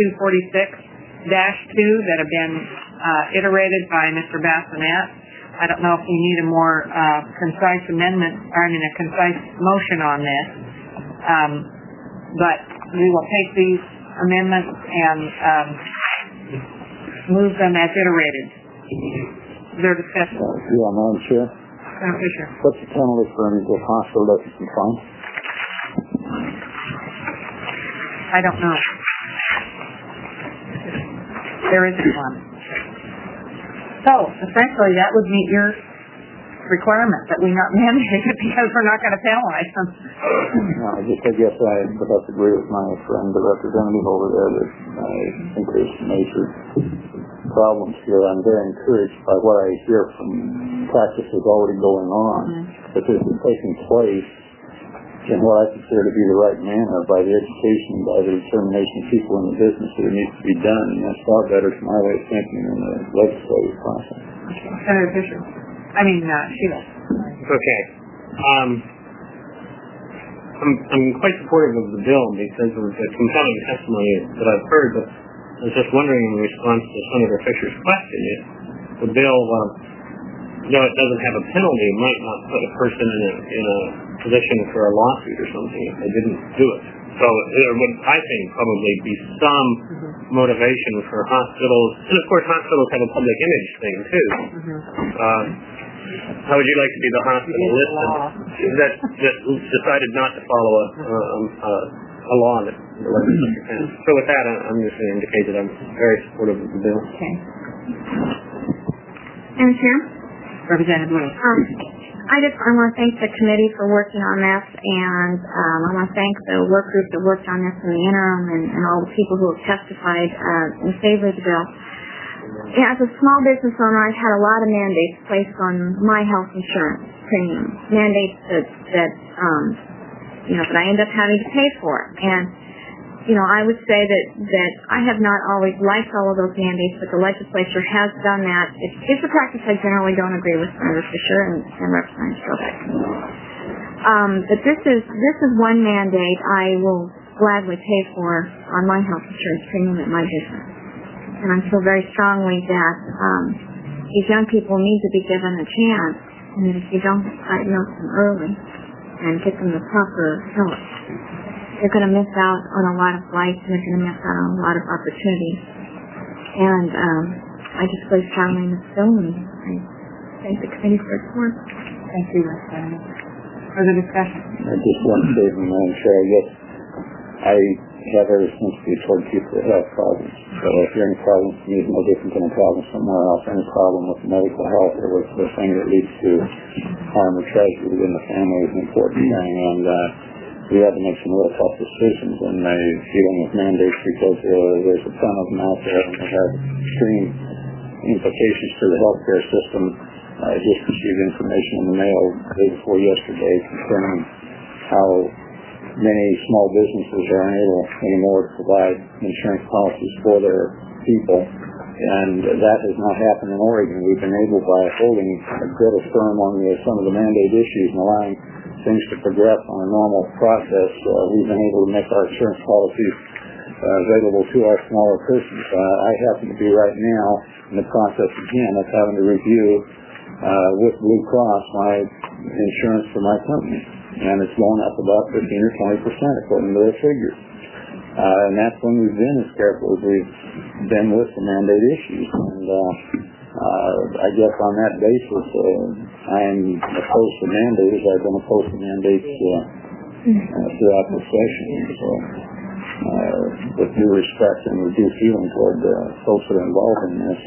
B: 3246-2 that have been iterated by Mr. Bassinet. I don't know if we need a more concise amendment, a concise motion on this. but we will take these amendments and move them as iterated. Is there discussion?
H: Yeah, Madam Chair.
B: Senator Fisher.
H: What's the penalty for any hospital doesn't comply?
B: I don't know. There isn't one. So, essentially, that would meet your requirement that we not mandate it because we're not going to penalize them.
H: No, I guess I would have to agree with my friend, the representative over there, that I think there's major problems here. I'm very encouraged by what I hear from practices already going on, that this is taking place in what I consider to be the right manner by the education, by the determination of people in the business that it needs to be done, and that's far better to my way of thinking in the legislative process.
B: Senator Fisher. Sheila.
K: Okay. I'm quite supportive of the bill because of the compelling testimony that I've heard, but I was just wondering in response to Senator Fisher's question, if the bill, though it doesn't have a penalty, might not put a person in a position for a lawsuit or something if they didn't do it. So there would, I think, probably be some motivation for hospitals, and of course hospitals have a public image thing too. How would you like to be the hospital listed that decided not to follow a law that the legislature passed? So with that, I'm just going to indicate that I'm very supportive of the bill.
B: Okay.
N: Madam Chair?
B: Representative Lewis.
N: I want to thank the committee for working on this, and I want to thank the work group that worked on this in the interim and all the people who have testified in favor of the bill. Yeah, as a small business owner, I've had a lot of mandates placed on my health insurance premium. Mandates that I end up having to pay for. And, I would say that I have not always liked all of those mandates, but the legislature has done that. It's a practice I generally don't agree with, Senator Fisher and Representative Strobeck. But this is one mandate I will gladly pay for on my health insurance premium at my business. And I feel very strongly that these young people need to be given a chance, and that if you don't diagnose them early and get them the proper help, they're going to miss out on a lot of life, and they're going to miss out on a lot of opportunities. And I just believe strongly in this bill, and I thank the committee for its work.
B: Thank you, Representative. Further discussion?
H: Just one statement, Madam Chair. I guess I have every sympathy toward people that have problems. So if you're any problems to me, it's no different than a problem somewhere else. Any problem with medical health or with the thing that leads to harm or tragedy within the family is an important thing. And we have to make some real tough decisions in dealing with mandates because there's a ton of them out there and they have extreme implications for the healthcare system. I just received information in the mail the day before yesterday concerning how many small businesses are unable anymore to provide insurance policies for their people, and that has not happened in Oregon. We've been able, by holding a good firm on some of the mandate issues and allowing things to progress on a normal process, we've been able to make our insurance policies available to our smaller persons. I happen to be right now in the process again of having to review with Blue Cross my insurance for my company, and it's going up about 15 or 20% according to their figures. And that's when we've been as careful as we've been with the mandate issues. And I guess on that basis, I'm opposed to mandates. I've been opposed to mandates throughout the session. So, with due respect and with due feeling toward the folks that are involved in this,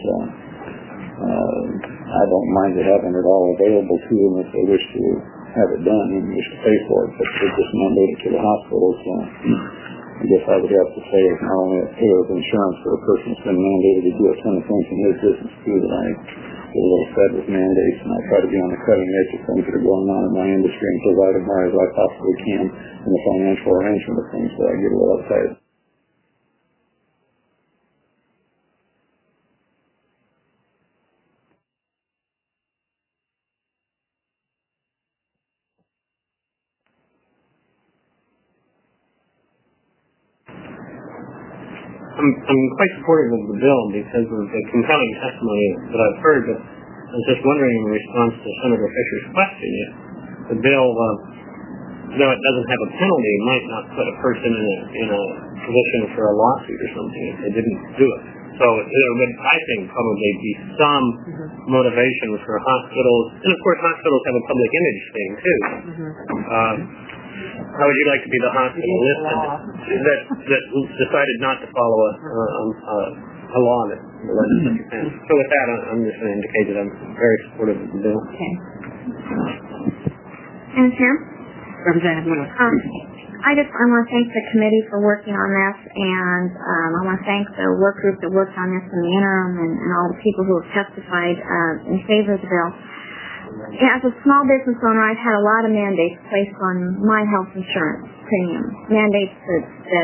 H: I don't mind having it all available to them if they wish to have it done and wish to pay for it. But to just mandate it to the hospitals, I guess I would have to say as not only a payer of insurance for a person that's been mandated to do a ton of things in his business too, that I get a little fed with mandates, and I try to be on the cutting edge of things that are going on in my industry and provide as much as I possibly can in the financial arrangement of things, so I get a little upset.
K: I'm quite supportive of the bill because of the compelling testimony that I've heard, but I was just wondering in response to Senator Fisher's question, if the bill, though it doesn't have a penalty, might not put a person in a position for a lawsuit or something if they didn't do it. So there would, I think, probably be some motivation for hospitals, and of course hospitals have a public image thing too. How would you like to be the hospital listed that decided not to follow a law that the legislature passed? So with that, I'm just going to indicate that I'm very supportive of the bill.
N: Okay. And Chair?
B: Representative Lewis.
N: I want to thank the committee for working on this, and I want to thank the work group that worked on this in the interim and all the people who have testified in favor of the bill. As a small business owner, I've had a lot of mandates placed on my health insurance premium, mandates that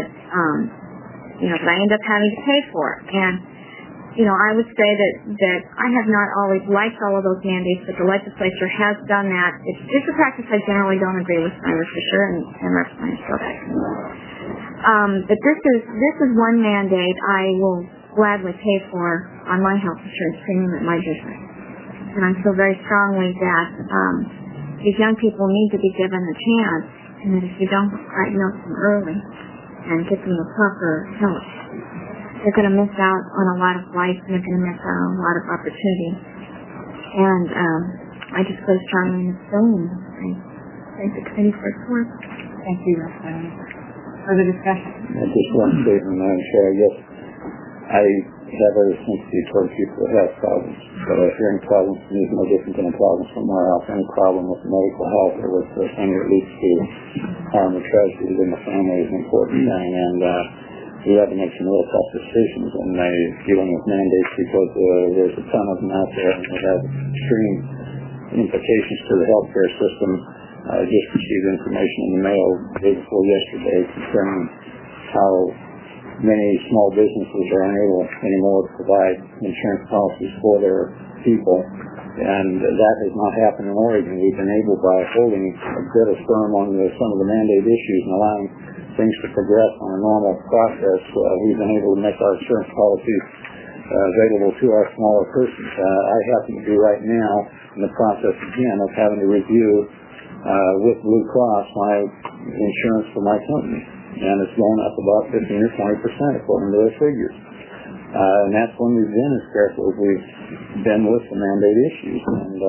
N: I end up having to pay for. And I would say that I have not always liked all of those mandates, but the legislature has done that. It's a practice I generally don't agree with, Senator Fisher and Representative Strobeck. But this is one mandate I will gladly pay for on my health insurance premium at my business. And I feel very strongly that these young people need to be given a chance, and that if you don't diagnose them early and get them the proper help, they're going to miss out on a lot of life, and they're going to miss out on a lot of opportunity. And I just feel strongly in this bill, and I thank the committee for its work.
B: Thank you, Representative. Further discussion?
H: Just one statement, Madam Chair. I guess I have other sympathy toward people that have problems. But hearing problems to me is no different than a problem somewhere else. Any problem with medical health or with something that leads to harm or tragedy within the family is an important thing. And we have to make some real tough decisions when dealing with mandates, because there's a ton of them out there, and they have extreme implications to the healthcare system. I just received information in the mail the day before yesterday concerning how many small businesses are unable anymore to provide insurance policies for their people, and that has not happened in Oregon. We've been able, by holding a bit of firm on some of the mandate issues and allowing things to progress on a normal process, we've been able to make our insurance policies available to our smaller persons. I happen to be right now in the process again of having to review with Blue Cross my insurance for my company, and it's going up about 15 or 20% according to their figures. And that's when we've been as careful as we've been with the mandate issues. And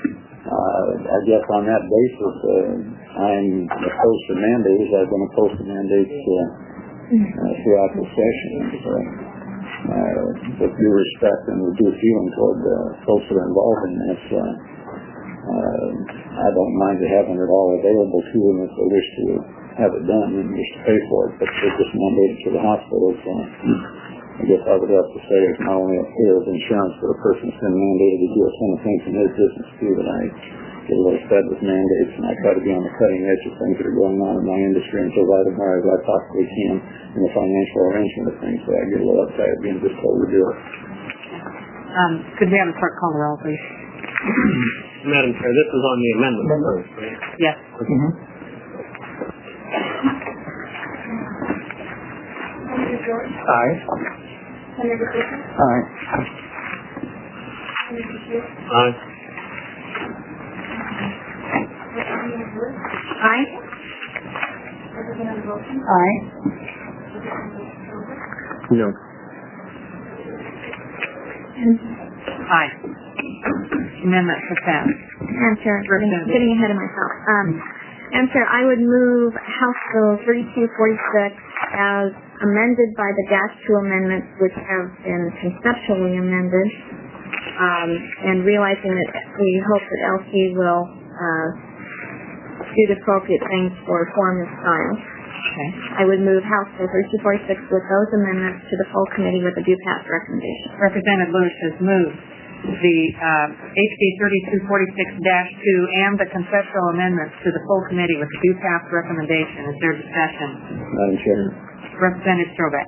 H: I guess on that basis, I'm opposed to mandates. I've been opposed to mandates throughout the session. With due respect and with due feeling toward the folks that are involved in this, I don't mind having it all available to them if they wish to have it done and wish to pay for it. But if it's mandated to the hospitals, I guess I would have to say it's not only a fear of insurance, but a person's been mandated to do a ton of things in their business too, that I get a little fed with mandates, and I try to be on the cutting edge of things that are going on in my industry and provide them as I possibly can in the financial arrangement of things, so I get a little upset at being just told to do it.
B: Could we have the clerk call the roll, please?
K: Madam Chair, this is on the amendment first, right?
B: Yes.
A: Senator George?
J: Aye.
A: Senator Fisher?
J: Aye.
A: Senator Shields?
K: Aye.
A: Representative Lewis?
N: Aye.
A: Representative Wilson?
J: Aye.
A: Representative Strobeck?
K: No.
B: Aye. Amendment for passed.
N: Madam Chair, I'm getting ahead of myself. Madam Chair, I would move House Bill 3246 as amended by the -2 amendments, which have been conceptually amended, and realizing that we hope that LC will do the appropriate things for form and style.
B: Okay.
N: I would move House Bill 3246 with those amendments to the full committee with a due pass recommendation.
B: Representative Lewis has moved the HB 3246-2 and the conceptual amendments to the full committee with a due pass recommendation. Is there discussion?
H: Madam Chair.
B: Representative Strobeck.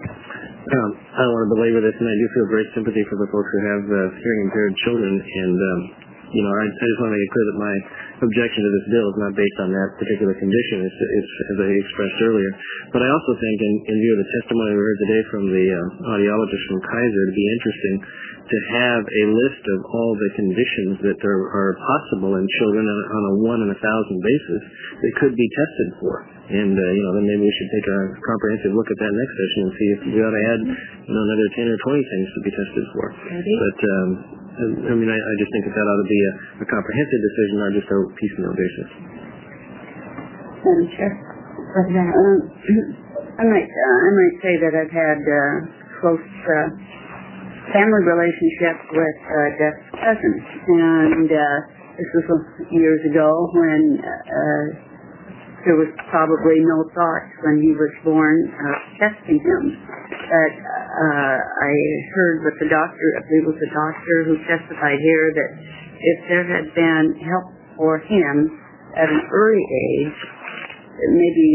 K: I don't want to belabor this, and I do feel great sympathy for the folks who have hearing impaired children, and I just want to make it clear that my objection to this bill is not based on that particular condition. It's as I expressed earlier. But I also think, in view of the testimony we heard today from the audiologist from Kaiser, it'd be interesting to have a list of all the conditions that are possible in children on a 1 in 1,000 basis that could be tested for. And, then maybe we should take a comprehensive look at that next session and see if we ought to add, another 10 or 20 things to be tested for. But, I just think that ought to be a comprehensive decision, not just a piecemeal basis.
R: Madam Chair. I might say that I've had close family relationships with deaf cousins, and this was years ago when there was probably no thought when he was born of testing him. But I heard with the doctor, I believe it was the doctor who testified here, that if there had been help for him at an early age, maybe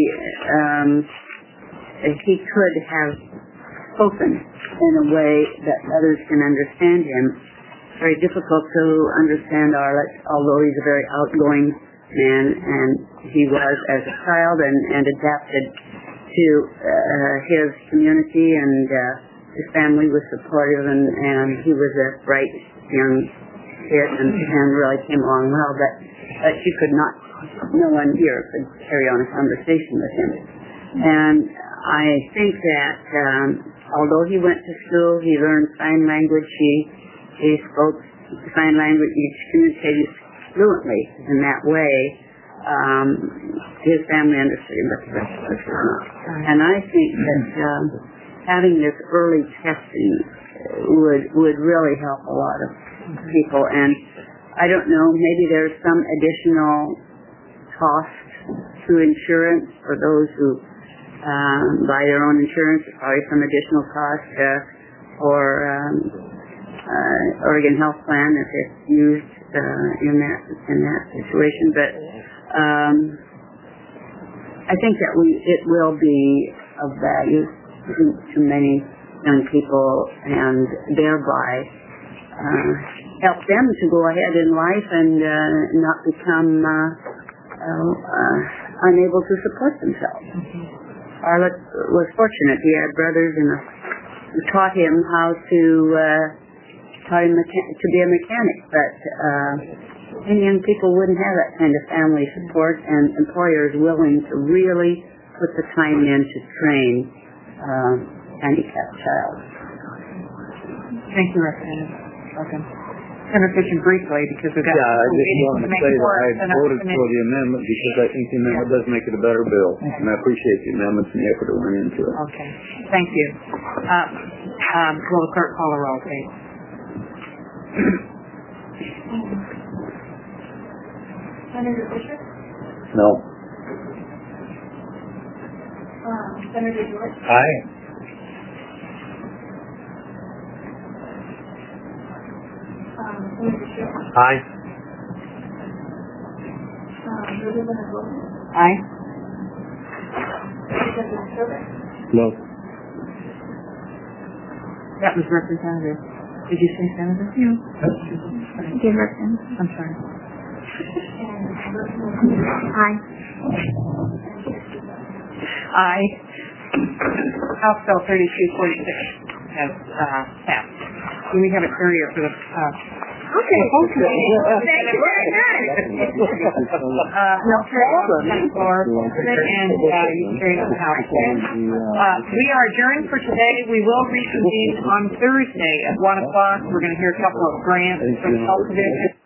R: he could have spoken in a way that others can understand him. It's very difficult to understand Arlett, although he's a very outgoing man, and he was as a child and adapted to his community, and his family was supportive, and he was a bright young kid and really came along well, but she could not, no one here could carry on a conversation with him. And I think that although he went to school, he learned sign language, he spoke sign language, he communicated fluently in that way. His family understood him, but the rest of us did not. And I think that having this early testing would really help a lot of people. And I don't know, maybe there's some additional cost to insurance for those who buy their own insurance, probably some additional cost for Oregon Health Plan if it's used in that situation. But I think that it will be of value to many young people, and thereby help them to go ahead in life and not become unable to support themselves. Arlett was fortunate. He had brothers who taught him how to be a mechanic, but many young people wouldn't have that kind of family support, and employers willing to really put the time in to train handicapped child.
B: Thank you, Representative. Welcome. Senator Fitch, briefly, because we've got...
H: Yeah, I just wanted to say that I voted for the amendment because I think the amendment does make it a better bill, and I appreciate the amendments and the effort that went into it.
B: Okay. Thank you. Will the clerk call the roll, please?
A: Senator Fisher?
H: No.
A: Senator George?
H: Aye.
A: Senator Schiff?
H: Aye.
A: Representative Wilson?
B: Aye.
A: Representative Sherman?
K: No.
B: That was Representative. Did you say Senator? No.
O: Give Representative.
B: I'm sorry.
O: Aye.
B: Aye. House Bill 3246 has passed. Do we have a courier for the...
O: Okay. Thank you very much.
B: No problem. And you carry on the House Bill. We are adjourned for today. We will reconvene on Thursday at 1 o'clock. We're going to hear a couple of grants from the Health Division.